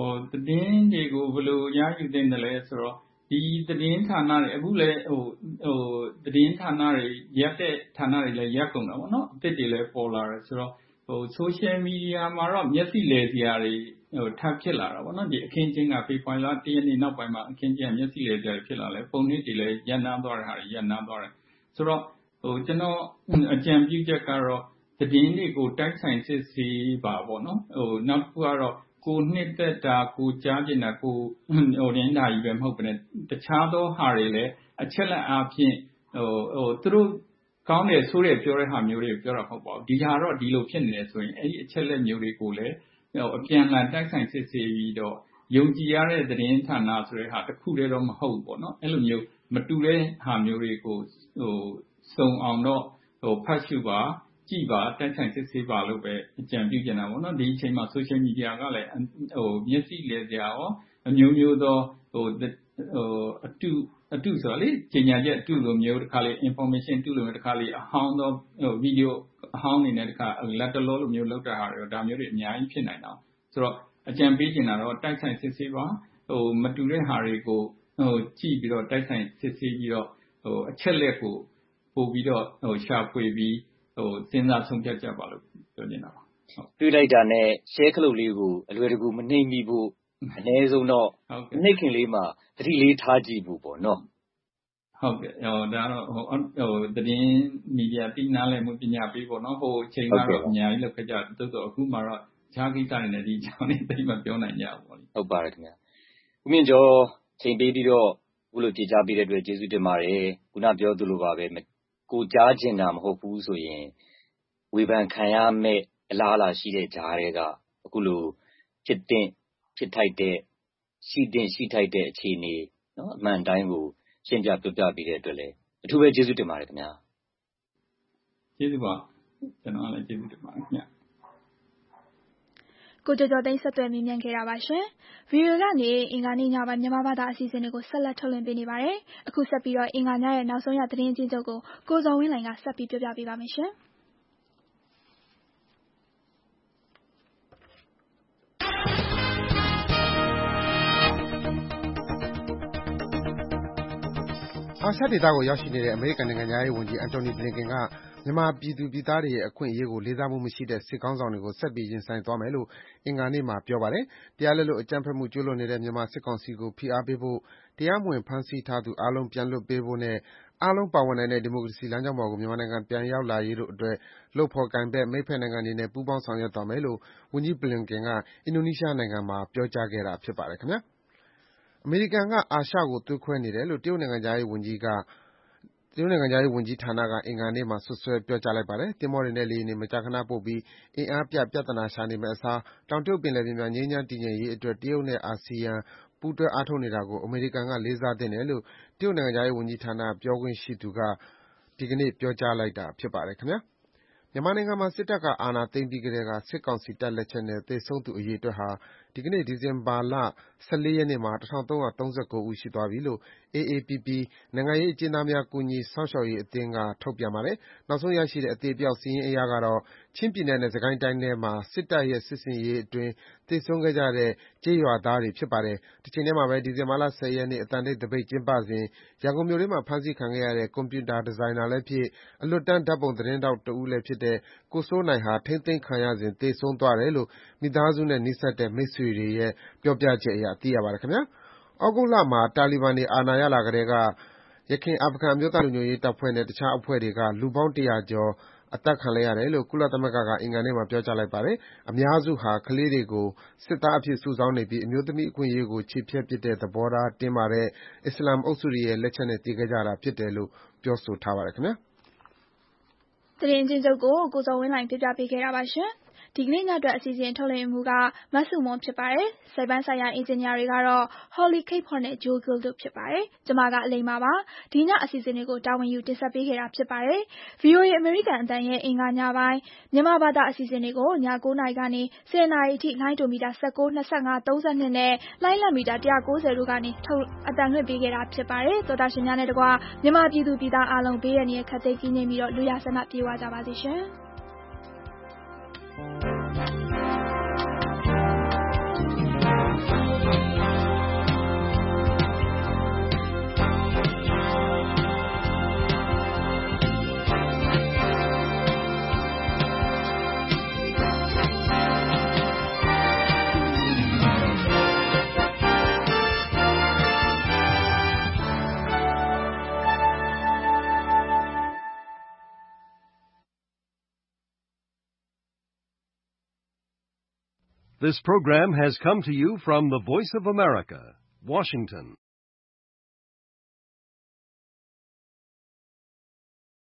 သတင်းတွေကိုဘယ်လိုရယူသင့်တယ်လဲဆိုတော့ဒီသတင်းဌာနတွေအခုလည်းဟိုဟိုသတင်းဌာနတွေရက်တဲ့ဌာနတွေလည်းရက်ကုန်တာပေါ့နော်အသစ်တွေလည်းပေါ်လာတယ်ဆိုတော့ဟို social media မှာတော့မျက်စိလည်စရာတွေဟိုထပ်ဖြစ်လာတာပေါ့နော်ဒီအခင်းချင်းကဖေဖော်ဝါရီလတရက်နေ့နောက်ပိုင်းမှာအခင်းချင်းမျက်စိလည်စရာတွေဖြစ်လာလဲပုံနှိပ်တွေလည်းရပ်နားသွားတဲ့ဟာတွေရပ်နားသွားတယ်ဆိုတော့ဟိုကျွန်တော်အကြံပြုချက်ကတော့သတင်းတွေကိုတိုက်ဆိုင်စစ်ဆေးပါပေါ့နော်ဟိုနောက်တစ်ခုကတော့ကိုနှစ်သက်တာကိုကြားကျင်တာကိုဟိုရင်းတာကြီးပဲမဟုတ်ဘဲနဲ့တခြားသောဟာတွေလည်းအချက်လက်အားဖြင့်ဟိုဟိုသူတို့ကောင်းတယ်ဆိုးတယ်ပြောတဲ့ဟာမျိုးတွေကိုပြောတာမဟုတ်ပါဘူးဒီဟာတော့ဒီလိုဖြစ်နေတယ်ဆိုရင်အဲ့ဒီအချက်လက်မျိုးတွေကိုလည်းဟိုအပြန်အလှန်တိုက်ဆိုင်စစ်ဆေးပြီးတော့ယုံကြည်ရတဲ့သတင်းဌာနဆိုတဲ့ဟာတစ်ခုတည်းတော့မဟုတ်ဘူးပေါ့နော်အဲ့လိုမျိုးမတူတဲ့ဟာမျိုးတွေကိုဟိုစုံအောင်တော့ဟိုဖတ်ရှုပါကြည့်ပါတိုက်ဆိုင်စစ်ဆေးပါလို့ပဲအကြံပြုချင်တာပေါ့နော်ဒီအချိန်မှာ social media ကလည်းဟိုမျက်စိလဲစရာရောအမျိုးမျိုးသောဟိုဟိုအတူအတူဆိုလေပညာချက်အတူလိုမျိုးတစ်ခါလေ information အတူလိုမျိုးတစ်ခါလေအဟောင်းသောဟို video အဟောင်းနေနဲ့တစ်ခါလက်တလောလိုမျိုးလောက်တာဟာတွေဒါမျိုးတွေအများကြီးဖြစ်နိုင်တာဆိုတော့အကြံပေးချင်တာတော့တိုက်ဆိုင်စစ်ဆေးပါဟိုမတူတဲ့ဟာတွေကိုဟိုကြည့်ပြီးတော့တိုက်ဆိုင်စစ်ဆေးပြီးတော့ဟိုအချက်လက်ကိုပို့ပြီးတော့ဟိုရှာဖွေပြီးဟိုစဉ်းစားဆုံးဖြတ်ကြပါလို့ပြောနေတာပါတွေ့လိုက်တာနဲ့ share ခလုတ်လေးကိုအလွယ်တကူမနှိမ့်မိဖို့အနည်းဆုံးတော့နှိမ့်ခင်လေးမှာသတိလေးထားကြည့်ဖို့ပေါ့နော်ဟုတ်ကဲ့ဟိုဒါတော့ဟိုဟိုသတင်းမီဒီယာတိနားလည်မှုပညာပေးပေါ့နော်ဟိုချိန်ကတော့အများကြီးလောက်ခဲ့ကြတိုးတော့အခုမှတော့ဈာကိစ္စတွေနဲ့ဒီအကြောင်းလေးသိမပြောနိုင်ကြဘူးပေါ့လေဟုတ်ပါတယ်ခင်ဗျာဦးမြင့်ကျော်ချိန်ပေးပြီးတော့အခုလိုကြေကြားပေးတဲ့အတွက်ကျေးဇူးတင်ပါတယ်ခုနပြောသလိုပါပဲကိုကြားကျင်တာမဟုတ်ဘူးဆိုရင်ဝေဖန်ခံရမဲ့အလားအလာရှိတဲ့ကြားတွေကအခုလိုဖြစ်တဲ့ဖြစ်ထိုက်တဲ့ရှိတဲ့ရှိထိုက်တဲ့အခြေအနေနော်အမှန်တိုင်းကိုရှင်းပြပြပြပေးတဲ့အတွက်လည်းအထူးပဲကျေးဇူးတင်ပါတယ်ခင်ဗျာကျေးဇူးပါကျွန်တော်လည်းကျေးဇူးတင်ပါတယ်ခင်ဗျာကိုကျော်ကျော်သိန်းဆက်သွယ်မြင်မြန်ခဲ့တာပါရှင်။ Video ကနေအင်္ဂါနေ့ညပိုင်းမြန်မာဘာသာအစီအစဉ်တွေကိုဆက်လက်ထုတ်လွှင့်ပေးနေပါတယ်။အခုဆက်ပြီးတော့အင်္ဂါညရဲ့နောက်ဆုံးရသတင်းချင်းချုပ်ကိုကိုဇော်ဝင်းလိုင်ကဆက်ပြီးပြောပြပေးပါမယ်ရှင်။အာရှဒေသကိုရောက်ရှိနေတဲ့အမေရိကန်နိုင်ငံသားရေးဝန်ကြီးအန်တိုနီဘလင်ကန်ကမြန်မာပြည်သူပြည်သားတွေရဲ့အခွင့်အရေးကိုလေးစားမှုမရှိတဲ့စစ်ခေါင်းဆောင်တွေကိုဆက်ပြီးရင်ဆိုင်သွားမယ်လို့အင်္ဂါနေ့မှာပြောပါတယ်။တရားလက်လွတ်အကြမ်းဖက်မှုကျူးလွန်နေတဲ့မြန်မာစစ်ကောင်စီကိုဖိအားပေးဖို့၊တရားမဝင်ဖမ်းဆီးထားသူအားလုံးပြန်လွှတ်ပေးဖို့နဲ့အားလုံးပါဝင်နိုင်တဲ့ဒီမိုကရေစီလမ်းကြောင်းပေါ်ကိုမြန်မာနိုင်ငံပြန်ရောက်လာရေးတို့အတွက်လုပ်ဖော်ကိုင်ဖက်မိတ်ဖက်နိုင်ငံတွေနဲ့ပူးပေါင်းဆောင်ရွက်သွားမယ်လို့ဝန်ကြီးဘလင်ကန်ကအင်ဒိုနီးရှားနိုင်ငံမှာပြောကြားခဲ့တာဖြစ်ပါတယ်ခင်ဗျာ။အမေရိကန်ကအာရှကိုသွေးခွဲနေတယ်လို့တရုတ်နိုင်ငံခြားရေးဝန်ကြီးကတရုတ်နိုင်ငံခြားရေးဝန်ကြီးဌာနကအင်္ဂါနေ့မှာစွပ်စွဲပြောကြားလိုက်ပါတယ်။သင်္ဘောတွေနဲ့လေယာဉ်တွေမကြာခဏပို့ပြီးအင်အားပြပြဿနာရှာနေမယ့်အစားတောင်တရုတ်ပင်လယ်ပြင်မှာငြိမ်းချမ်းတည်ငြိမ်ရေးအတွက်တရုတ်နဲ့အာဆီယံပူးတွဲအားထုတ်နေတာကိုအမေရိကန်ကလေးစားသင့်တယ်လို့တရုတ်နိုင်ငံခြားရေးဝန်ကြီးဌာနပြောခွင့်ရှိသူကဒီကနေ့ပြောကြားလိုက်တာဖြစ်ပါတယ်ခင်ဗျာ။မြန်မာနိုင်ငံမှာစစ်တပ်ကအာဏာသိမ်းပြီးကတည်းကစစ်ကောင်စီတပ်လက်ချက်နဲ့သေဆုံးသူအရေအတွက်ဟာဒီကနေ့ဒီဇင်ဘာလ၁၄ရက်နေ့မှာ၁၃၃၉ဦးရှိသွားပြီလို့ အေအေပီပီ နိုင်ငံရေးအကျဉ်းသားများကူညီစောင့်ရှောက်ရေးအသင်းကထုတ်ပြန်ပါတယ်။နောက်ဆုံးရရှိတဲ့အသေအပျောက်စာရင်းအရကတော့ချင်းပြည်နယ်နဲ့စစ်ကိုင်းတိုင်းထဲမှာစစ်တပ်ရဲ့စစ်ဆင်ရေးအတွင်းသေဆုံးခဲ့ကြတဲ့ကျေးရွာသားတွေဖြစ်ပါတယ်။တချိန်တည်းမှာပဲဒီဇင်ဘာလ၁၀ရက်နေ့အသံတိတ်သပိတ်ကျင်းပစဉ်ရန်ကုန်မြို့ထဲမှာဖမ်းဆီးခံခဲ့ရတဲ့ကွန်ပျူတာဒီဇိုင်နာလည်းဖြစ်အလွတ်တန်းဓါတ်ပုံသတင်းထောက်တဦးလည်းဖြစ်တဲ့ကိုစိုးနိုင်ဟာထိန်းသိမ်းခံရစဉ်သေဆုံးသွားတယ်လို့မိသားစုနဲ့နီးစပ်တဲ့မိတ်ဆွေတွေရဲ့ပြောပြချက်အရသိရပါတယ်ခင်ဗျာ။ဩဂုတ်လမှာတာလီဘန်တွေအာဏာရလာကတည်းကယခင်အာဖဂန်အမျိုးသားလုံခြုံရေးတပ်ဖွဲ့နဲ့တခြားအဖွဲ့တွေကလူပေါင်းတရာကျော်အသတ်ခံလိုက်ရတယ်လို့ကုလသမဂ္ဂကအင်္ဂါနေ့မှာပြောကြားလိုက်ပါတယ်။အများစုဟာကလေးတွေကိုစစ်သားအဖြစ်စုဆောင်းနေပြီးအမျိုးသမီးအခွင့်အရေးကိုခြေဖျက်ပစ်တဲ့သဘောထားတင်းမာတဲ့အစ္စလာမ်အုပ်စုတွေရဲ့လက်ချက်နဲ့သေခဲ့ကြတာဖြစ်တယ်လို့ပြောဆိုထားပါတယ်ခင်ဗျာ။သတင်းချင်းချုပ်ကိုကိုဇော်ဝင်းလိုင်ပြပြပေးခဲ့တာပါရှင်။ဒီကနေ့ညအတွက်အစီအစဉ်ထုတ်လွှင့်မှုကမဆုမွန်ဖြစ်ပါတယ်။စိတ်ပိုင်းဆိုင်ရာအင်ဂျင်နီယာတွေကတော့ Holly Cape နဲ့ Joe Gill တို့ဖြစ်ပါတယ်။ကျွန်မကအလိမ္မာပါ။ဒီညအစီအစဉ်တွေကိုတာဝန်ယူတင်ဆက်ပေးခဲ့တာဖြစ်ပါတယ်။ ဗွီအိုအေအမေရိကန်အသံရဲ့အင်္ဂါညပိုင်းမြန်မာဘာသာအစီအစဉ်တွေကိုည၉နာရီကနေ၁၀နာရီအထိလိုင်းဒိုမီတာ၁၉ ၂၅ ၃၂နဲ့လိုင်းလံမီတာ၁၉၀တို့ကနေထုတ်အသံလွှင့်ပေးခဲ့တာဖြစ်ပါတယ်။သောတာရှင်များနဲ့တကွမြန်မာပြည်သူပြည်သားအားလုံးဘေးရန်ရခတ်သိမ်းကင်းပြီးတော့လူရဆန္ဒပြေဝကြပါစေရှင်။ Thank you. This program has come to you from the Voice of America, Washington.